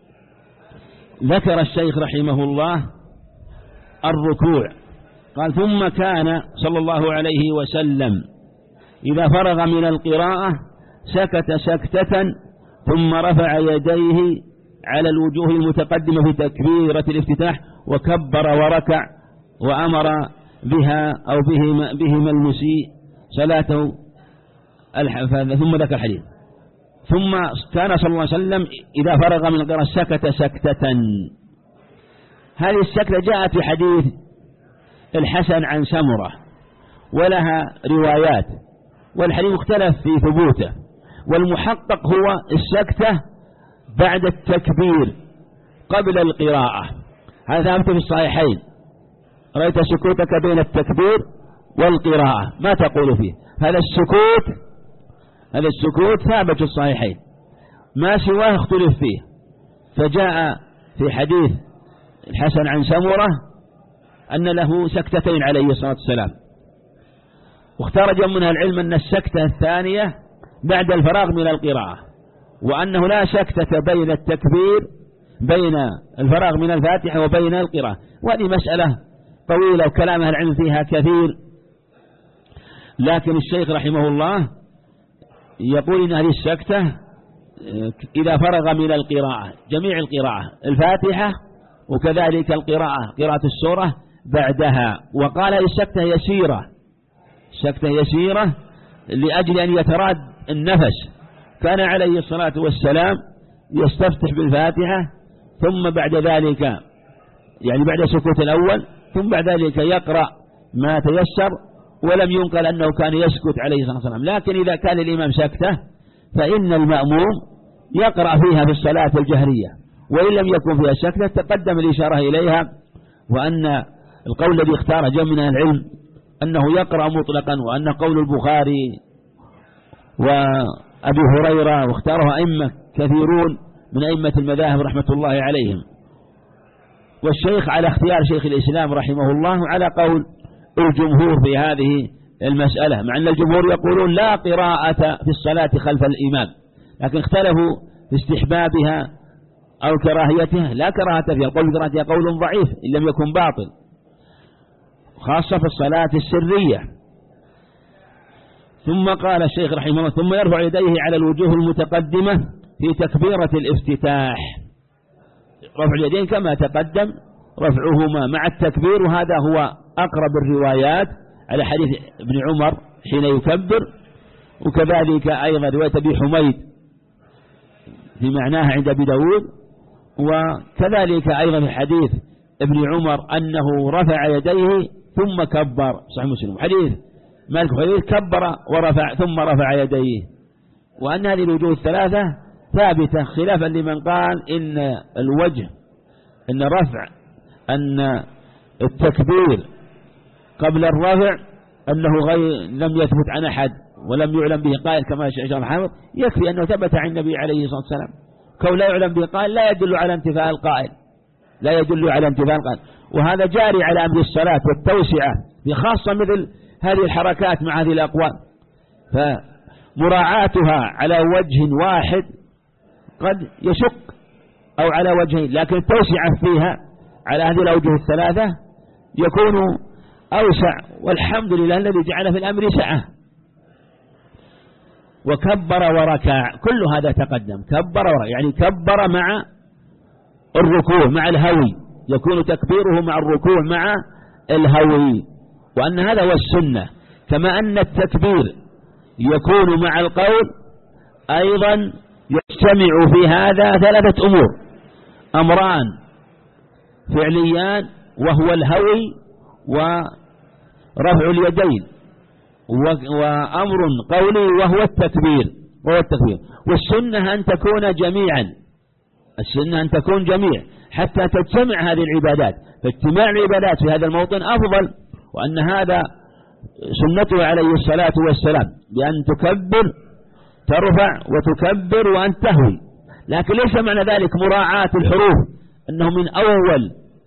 ذكر الشيخ رحمه الله الركوع، قال ثم كان صلى الله عليه وسلم إذا فرغ من القراءة سكت سكتة ثم رفع يديه على الوجوه المتقدمة في تكبيرة الافتتاح وكبر وركع وأمر بها أو بهما, بهما المسيء صلاته. ثم ذكر الحديث ثم كان صلى الله عليه وسلم إذا فرغ من القراءة سكت سكتة. هذه السكتة جاءت في حديث الحسن عن سمرة ولها روايات، والحديث مختلف في ثبوته، والمحقق هو السكتة بعد التكبير قبل القراءة. هذا ثابت في الصحيحين. رأيت سكوتك بين التكبير والقراءة ما تقول فيه؟ هذا السكوت هذا السكوت ثابت في الصحيحين، ما سواه اختلف فيه. فجاء في حديث الحسن عن سمرة أن له سكتتين عليه الصلاة والسلام، واخترج منها العلم أن السكتة الثانية بعد الفراغ من القراءة، وأنه لا سكتة بين التكبير بين الفراغ من الفاتحة وبين القراءة. وهذه مسألة طويلة وكلام أهل العلم فيها كثير، لكن الشيخ رحمه الله يقول إن هذه السكتة إذا فرغ من القراءة جميع القراءة الفاتحة وكذلك القراءة قراءة السورة بعدها. وقال السكتة يسيرة سكتة يسيرة لأجل أن يتراد النفس. كان عليه الصلاة والسلام يستفتح بالفاتحة ثم بعد ذلك يعني بعد سكوت الأول ثم بعد ذلك يقرأ ما تيسر، ولم ينقل أنه كان يسكت عليه الصلاة والسلام. لكن إذا كان الإمام سكته فإن المأموم يقرأ فيها في الصلاة الجهرية، وإن لم يكن فيها سكتة تقدم الإشارة إليها. وأن القول الذي اختاره جمع من العلم أنه يقرأ مطلقا، وأن قول البخاري وأبي هريرة واختاره أئمة كثيرون من أئمة المذاهب رحمة الله عليهم. والشيخ على اختيار شيخ الإسلام رحمه الله على قول الجمهور في هذه المسألة، مع أن الجمهور يقولون لا قراءة في الصلاة خلف الإمام، لكن اختلفوا في استحبابها أو كراهيتها. لا كراهة فيها، القول بكراهتها قول ضعيف إن لم يكن باطل، خاصة في الصلاة السرية. ثم قال الشيخ رحمه الله ثم يرفع يديه على الوجوه المتقدمة في تكبيرة الافتتاح. رفع اليدين كما تقدم رفعهما مع التكبير، وهذا هو أقرب الروايات على حديث ابن عمر حين يكبر، وكذلك أيضا رواية أبي حميد في معناها عند أبي داود، وكذلك أيضا في حديث ابن عمر أنه رفع يديه ثم كبر، صحيح مسلم. حديث مالك حديث كبر ورفع ثم رفع يديه. وأن هذه الوجوه الثلاثة ثابتة، خلافا لمن قال إن الوجه أن رفع أن التكبير قبل الرفع أنه غير لم يثبت عن أحد ولم يعلم به قائل كما شعر الحافظ، يكفي أنه ثبت عن النبي عليه الصلاة والسلام. كون لا يعلم به قائل لا يدل على انتفاء القائل، لا يدل على انتفاء القائل. وهذا جاري على أمر الصلاة والتوسعة، بخاصة مثل هذه الحركات مع هذه الأقوال، فمراعاتها على وجه واحد قد يشق أو على وجهين، لكن التوسعة فيها على هذه الأوجه الثلاثة يكون أوسع، والحمد لله الذي جعل في الأمر سعة. وكبر وركع كل هذا تقدم، كبر وركع يعني كبر مع الركوع مع الهوي، يكون تكبيره مع الركوع مع الهوي. وأن هذا هو السنة، كما أن التكبير يكون مع القول أيضا يجتمع في هذا ثلاثة أمور: أمران فعليان وهو الهوي ورفع اليدين، وأمر قولي وهو التكبير وهو التكبير. والسنة أن تكون جميعا، السنة أن تكون جميع حتى تجتمع هذه العبادات، فاجتماع العبادات في هذا الموطن أفضل. وأن هذا سنته عليه الصلاة والسلام، بأن تكبر ترفع وتكبر وأن تهوي. لكن ليس معنى ذلك مراعاة الحروف، أنه من أول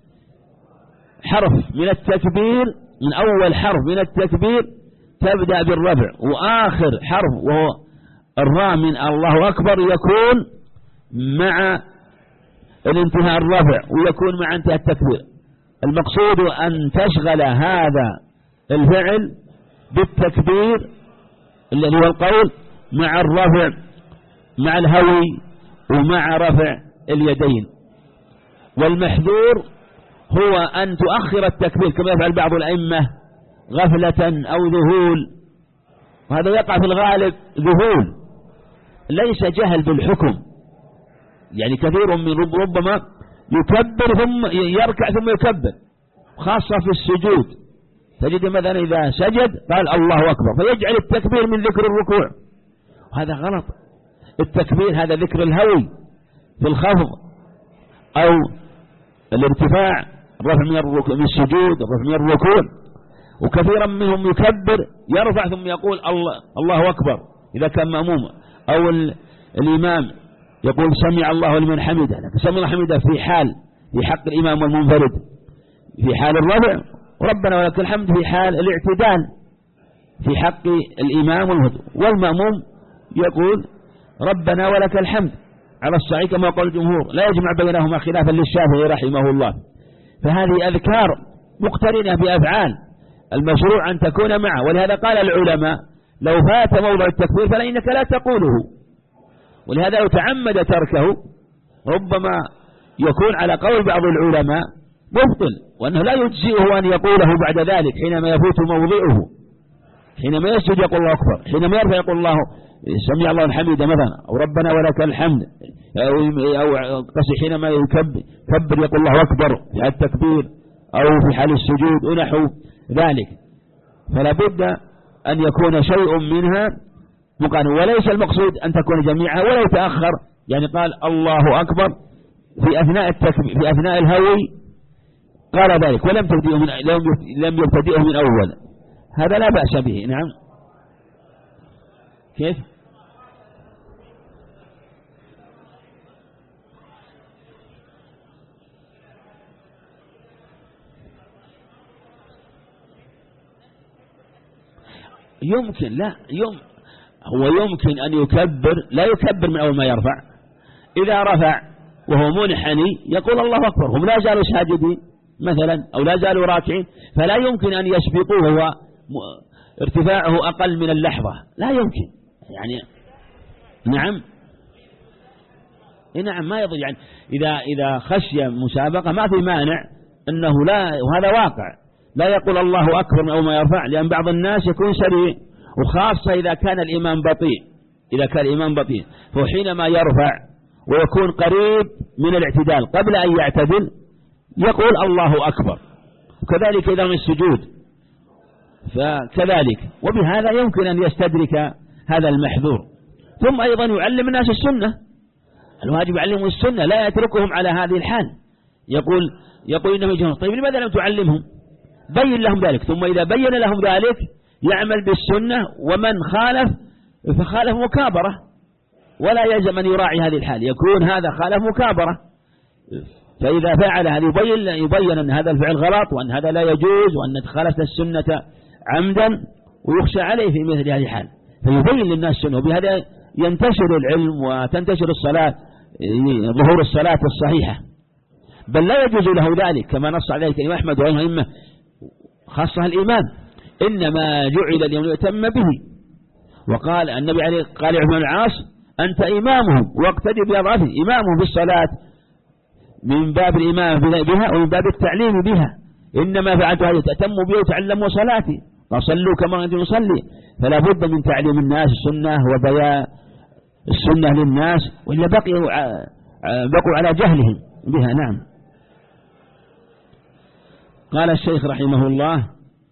حرف من التكبير من أول حرف من التكبير تبدأ بالرفع، وآخر حرف وهو الراء من الله أكبر يكون مع الانتهاء الرفع ويكون مع انتهاء التكبير. المقصود أن تشغل هذا الفعل بالتكبير الذي هو القول مع الرفع مع الهوي ومع رفع اليدين. والمحذور هو أن تؤخر التكبير كما يفعل بعض الأئمة غفلة أو ذهول، وهذا يقع في الغالب ذهول ليس جهل بالحكم. يعني كثير من رب ربما يكبر ثم يركع ثم يكبر، خاصة في السجود تجد مثلا إذا سجد قال الله أكبر فيجعل التكبير من ذكر الركوع، وهذا غلط. التكبير هذا ذكر الهوي في الخفض أو الارتفاع، الرفع من الركوع من السجود، الرفع من الركوع. وكثيرا منهم يكبر يرفع ثم يقول الله, الله أكبر إذا كان مأموم، أو الإمام يقول سمع الله لمن حمده، لكن سمع الله حمده في حال في حق الإمام والمنفرد في حال الرفع، وربنا ولك الحمد في حال الاعتدال في حق الإمام والمنفرد. والمأموم يقول ربنا ولك الحمد على الصحيح كما قال الجمهور، لا يجمع بينهما خلافا للشافعي رحمه الله. فهذه أذكار مقترنة بأفعال المشروع أن تكون معه. ولهذا قال العلماء لو فات موضع التكبير فلإنك لا تقوله، ولهذا لو تعمد تركه ربما يكون على قول بعض العلماء مبطل، وأنه لا يجزئه أن يقوله بعد ذلك حينما يفوت موضعه، حينما يسجد يقول الله أكبر، حينما يرفع يقول الله سمع الله الحمد مثلا، أو ربنا ولك الحمد، أو قصي حينما يكبر كبر يقول الله أكبر في التكبير أو في حال السجود ونحو ذلك. فلا بد أن يكون شيء منها مقارن، وليس المقصود أن تكون جميعها. ولو تأخر يعني قال الله أكبر في أثناء التكبير في أثناء الهوي قال ذلك ولم تبدئه من لم يبتدئه من أول، هذا لا بأس به. نعم. كيف؟ يمكن لا يم هو يمكن أن يكبر، لا يكبر من أول ما يرفع، إذا رفع وهو منحني يقول الله أكبر، هم لا زالوا ساجدين مثلا أو لا زالوا راكعين، فلا يمكن أن يسبقوه هو ارتفاعه أقل من اللحظة، لا يمكن يعني. نعم نعم ما يضل يعني إذا إذا خشي مسابقة ما في مانع أنه لا، وهذا واقع، لا يقول الله أكبر من أول ما يرفع، لأن بعض الناس يكون سريع، وخاصة إذا كان الإمام بطيء، إذا كان الإمام بطيء فحينما يرفع ويكون قريب من الاعتدال قبل أن يعتدل يقول الله أكبر. وكذلك إذا من السجود فكذلك، وبهذا يمكن أن يستدرك هذا المحذور. ثم أيضا يعلم الناس السنة، الواجب يعلمهم السنة، لا يتركهم على هذه الحال. يقول يقول إنهم يجهلون، طيب لماذا لم تعلمهم؟ بين لهم ذلك، ثم إذا بين لهم ذلك يعمل بالسنة، ومن خالف فخالف مكابرة، ولا يلزم أن يراعي هذه الحال، يكون هذا خالف مكابرة. فإذا فعل هذا يبين, يبين أن هذا الفعل غلط، وأن هذا لا يجوز، وأن خالفت السنة عمدا، ويخشى عليه في مثل هذه الحال، فيبين للناس السنة، وبهذا ينتشر العلم وتنتشر الصلاة، ظهور الصلاة الصحيحة. بل لا يجوز له ذلك كما نص عليه الإمام أحمد وغيره، خاصة الإمام إنما جعل لمن يتم به. وقال النبي عليه قال عثمان بن العاص أنت إمامهم واقتدي بأضعافه، إمامهم بالصلاة من باب الإمام بها ومن باب التعليم بها، إنما فعلت هذه تأتموا بها وتعلموا صلاتي، فصلوا كما أنتم نصلي. فلا بد من تعليم الناس السنة وبيان السنة للناس، وإلا بقوا بقوا على جهلهم بها. نعم. قال الشيخ رحمه الله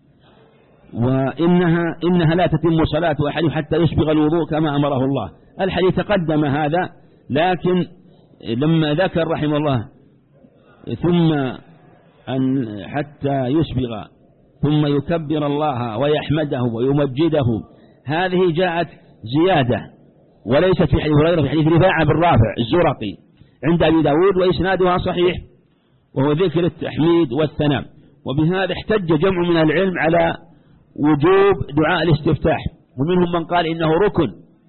وإنها إنها لا تتم صلاة أحد حتى يسبغ الوضوء كما أمره الله. الحديث تقدم هذا، لكن لما ذكر رحمه الله ثم أن حتى يسبغ ثم يكبر الله ويحمده ويمجده، هذه جاءت زيادة وليست في حديث هريرة، في حديث رفاعة بن رافع الزرقي عند أبي داود وإسنادها صحيح، وهو ذكر التحميد والثناء. وبهذا احتج جمع من العلم على وجوب دعاء الاستفتاح، ومنهم من قال إنه ركن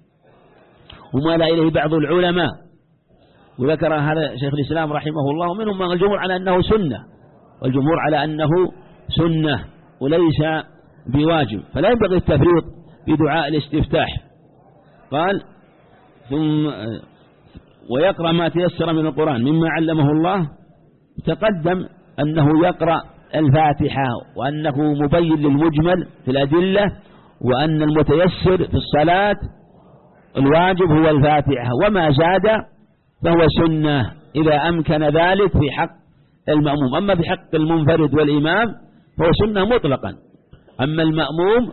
ومال إليه بعض العلماء، وذكر هذا شيخ الإسلام رحمه الله. ومنهم من الجمهور على أنه سنة، والجمهور على أنه سنة وليس بواجب، فلا ينبغي التفريط بدعاء الاستفتاح. قال ثم ويقرأ ما تيسر من القرآن مما علمه الله. تقدم أنه يقرأ الفاتحة، وأنه مبين للمجمل في الأدلة، وأن المتيسر في الصلاة الواجب هو الفاتحة، وما زاد فهو سنة إذا أمكن ذلك في حق المأموم. أما في حق المنفرد والإمام فهو سنة مطلقا. أما المأموم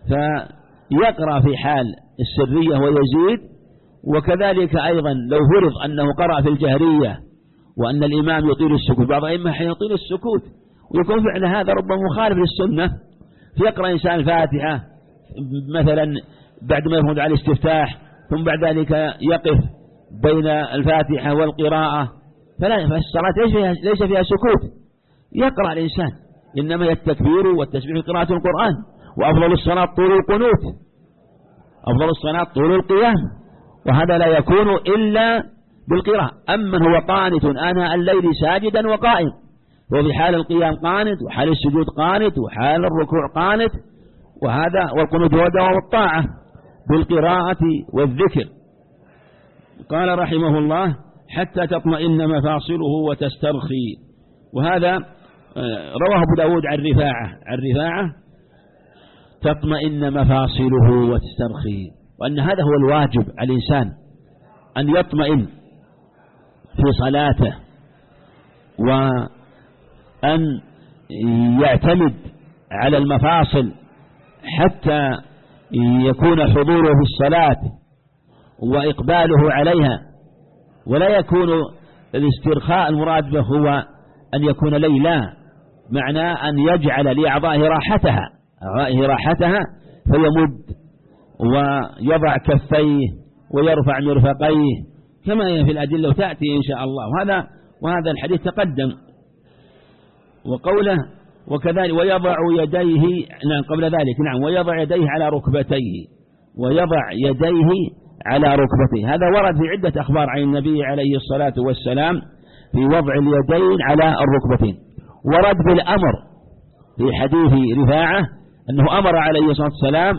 فيقرأ في حال السرية ويزيد، وكذلك أيضا لو فرض أنه قرأ في الجهرية وأن الإمام يطيل السكوت، بعض الأئمة حين يطيل السكوت ويكون فعل هذا ربما مخالف للسنة، فيقرأ إنسان الفاتحة مثلا بعد ما يفرض على الاستفتاح، ثم بعد ذلك يقف بين الفاتحة والقراءة، فلا فالصلاة ليس فيها سكوت، يقرأ الإنسان، إنما التكبير والتسبيح قراءة القرآن. وأفضل الصلاة طول القنوت، أفضل الصلاة طول القيام، وهذا لا يكون إلا بالقراءة. أما هو قانت آناء الليل ساجدا وقائم، وفي حال القيام قانت، وحال السجود قانت، وحال الركوع قانت، وهذا والقنوت هو دوام الطاعة بالقراءة والذكر. قال رحمه الله حتى تطمئن مفاصله وتسترخي. وهذا رواه أبو داود عن رفاعة عن رفاعة تطمئن مفاصله وتسترخي، وأن هذا هو الواجب على الإنسان أن يطمئن في صلاته، وأن يعتمد على المفاصل حتى يكون حضوره في الصلاة وإقباله عليها، ولا يكون الاسترخاء المراد به هو أن يكون ليلا، معنى أن يجعل لأعضائه راحتها أعضائه راحتها فيمد ويضع كفيه ويرفع مرفقيه كما هي في الأدلة وتأتي إن شاء الله. وهذا وهذا الحديث تقدم. وقوله وكذلك ويضع يديه، نعم قبل ذلك، نعم ويضع يديه على ركبتيه ويضع يديه على ركبتيه. هذا ورد في عدة أخبار عن النبي عليه الصلاة والسلام في وضع اليدين على الركبتين. ورد بالأمر في حديث رفاعة أنه أمر عليه الصلاة والسلام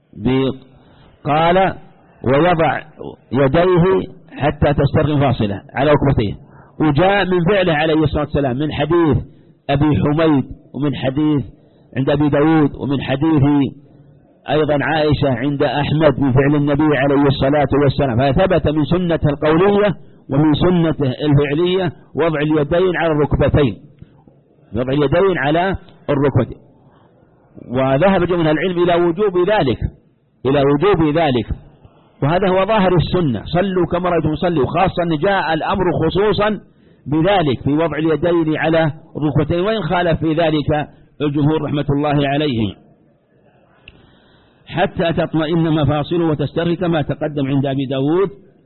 قال ويضع يديه حتى تسترخي مفاصله على ركبتيه. وجاء من فعله عليه الصلاة والسلام من حديث أبي حميد، ومن حديث عند أبي داود، ومن حديث أيضا عائشة عند أحمد من فعل النبي عليه الصلاة والسلام. فثبت من سنته القولية ومن سنته الفعلية وضع اليدين على الركبتين وضع اليدين على الركبتين. وذهب جمهور العلم إلى وجوب ذلك إلى وجوب ذلك وهذا هو ظاهر السنة، صلوا كما رأيتم صلوا، خاصة جاء الأمر خصوصا بذلك في وضع اليدين على الركبتين، وإن خالف في ذلك الجمهور رحمة الله عليهم. حتى تطمئن مفاصله وتسترخي كما تقدم عند أبي داود.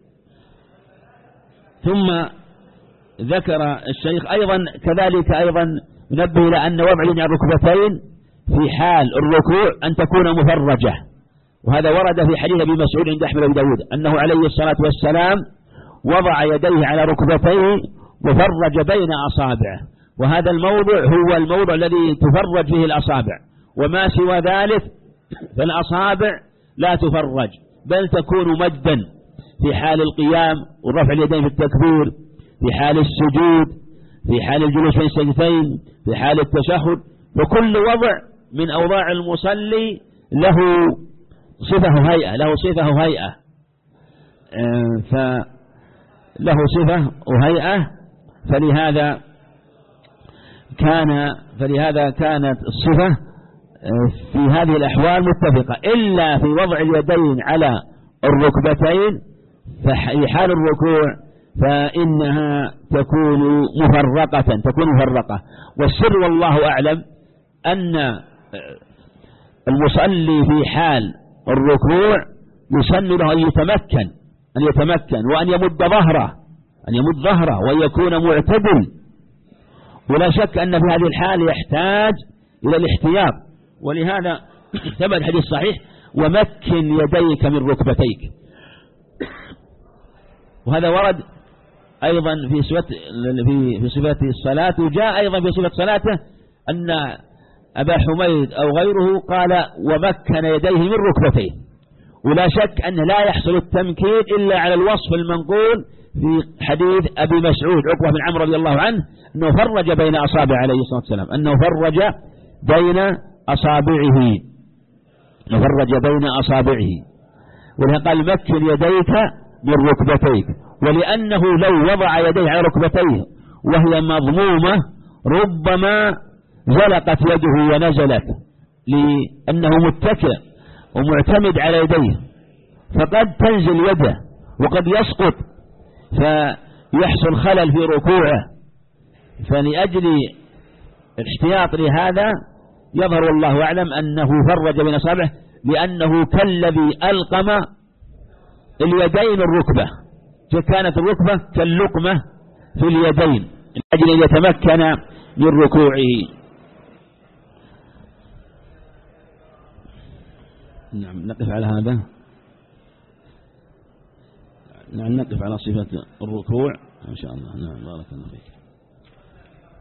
ثم ذكر الشيخ أيضا كذلك أيضا نبه إلى أن وضع الركبتين في حال الركوع أن تكون مفرجة، وهذا ورد في حديث أبي مسعود عند أحمد بن داود أنه عليه الصلاة والسلام وضع يديه على ركبتيه وفرج بين أصابعه، وهذا الموضع هو الموضع الذي تفرج فيه الأصابع، وما سوى ذلك فالأصابع لا تفرج بل تكون مدا في حال القيام ورفع اليدين في التكبير، في حال السجود، في حال الجلوس بين السجدتين، في حال التشهد. وكل وضع من أوضاع المصلي له صفة هيئة له صفة هيئة فله صفة وهيئة فلهذا كان فلهذا كانت الصفة في هذه الأحوال متفقة، إلا في وضع اليدين على الركبتين في حال الركوع فإنها تكون مفرقة تكون مفرقة. والسر والله أعلم أن المصلي في حال الركوع يسن له أن يتمكن أن يتمكن وأن يمد ظهره أن يمد ظهره وأن يكون معتدل، ولا شك أن في هذه الحال يحتاج إلى الاحتياط. ولهذا ثبت الحديث صحيح ومكن يديك من ركبتيك، وهذا ورد أيضا في صفة في في صفة الصلاة، وجاء أيضا في صفة صلاته أن أبا حميد أو غيره قال ومكن يديه من ركبتيه. ولا شك أن لا يحصل التمكين إلا على الوصف المنقول في حديث أبي مسعود عقبة بن عمرو رضي الله عنه أنه فرج بين أصابعه عليه الصلاة والسلام أنه فرج بين أصابعه أنه فرج بين أصابعه ولهذا قال مكن يديك من ركبتيك. ولأنه لو وضع يديه على ركبتيه وهي مضمومة ربما زلقت يده ونزلت لأنه متكئ ومعتمد على يديه، فقد تنزل يده وقد يسقط فيحصل خلل في ركوعه. فلأجل الاحتياط لهذا يظهر والله أعلم أنه فرج بين أصابعه، لأنه كالذي ألقم اليدين الركبة، فكانت الركبة كاللقمة في اليدين لأجل أن يتمكن من ركوعه. نعم نقف على هذا. نعم نقف على صفة الركوع إن شاء الله. نعم بارك الله فيك.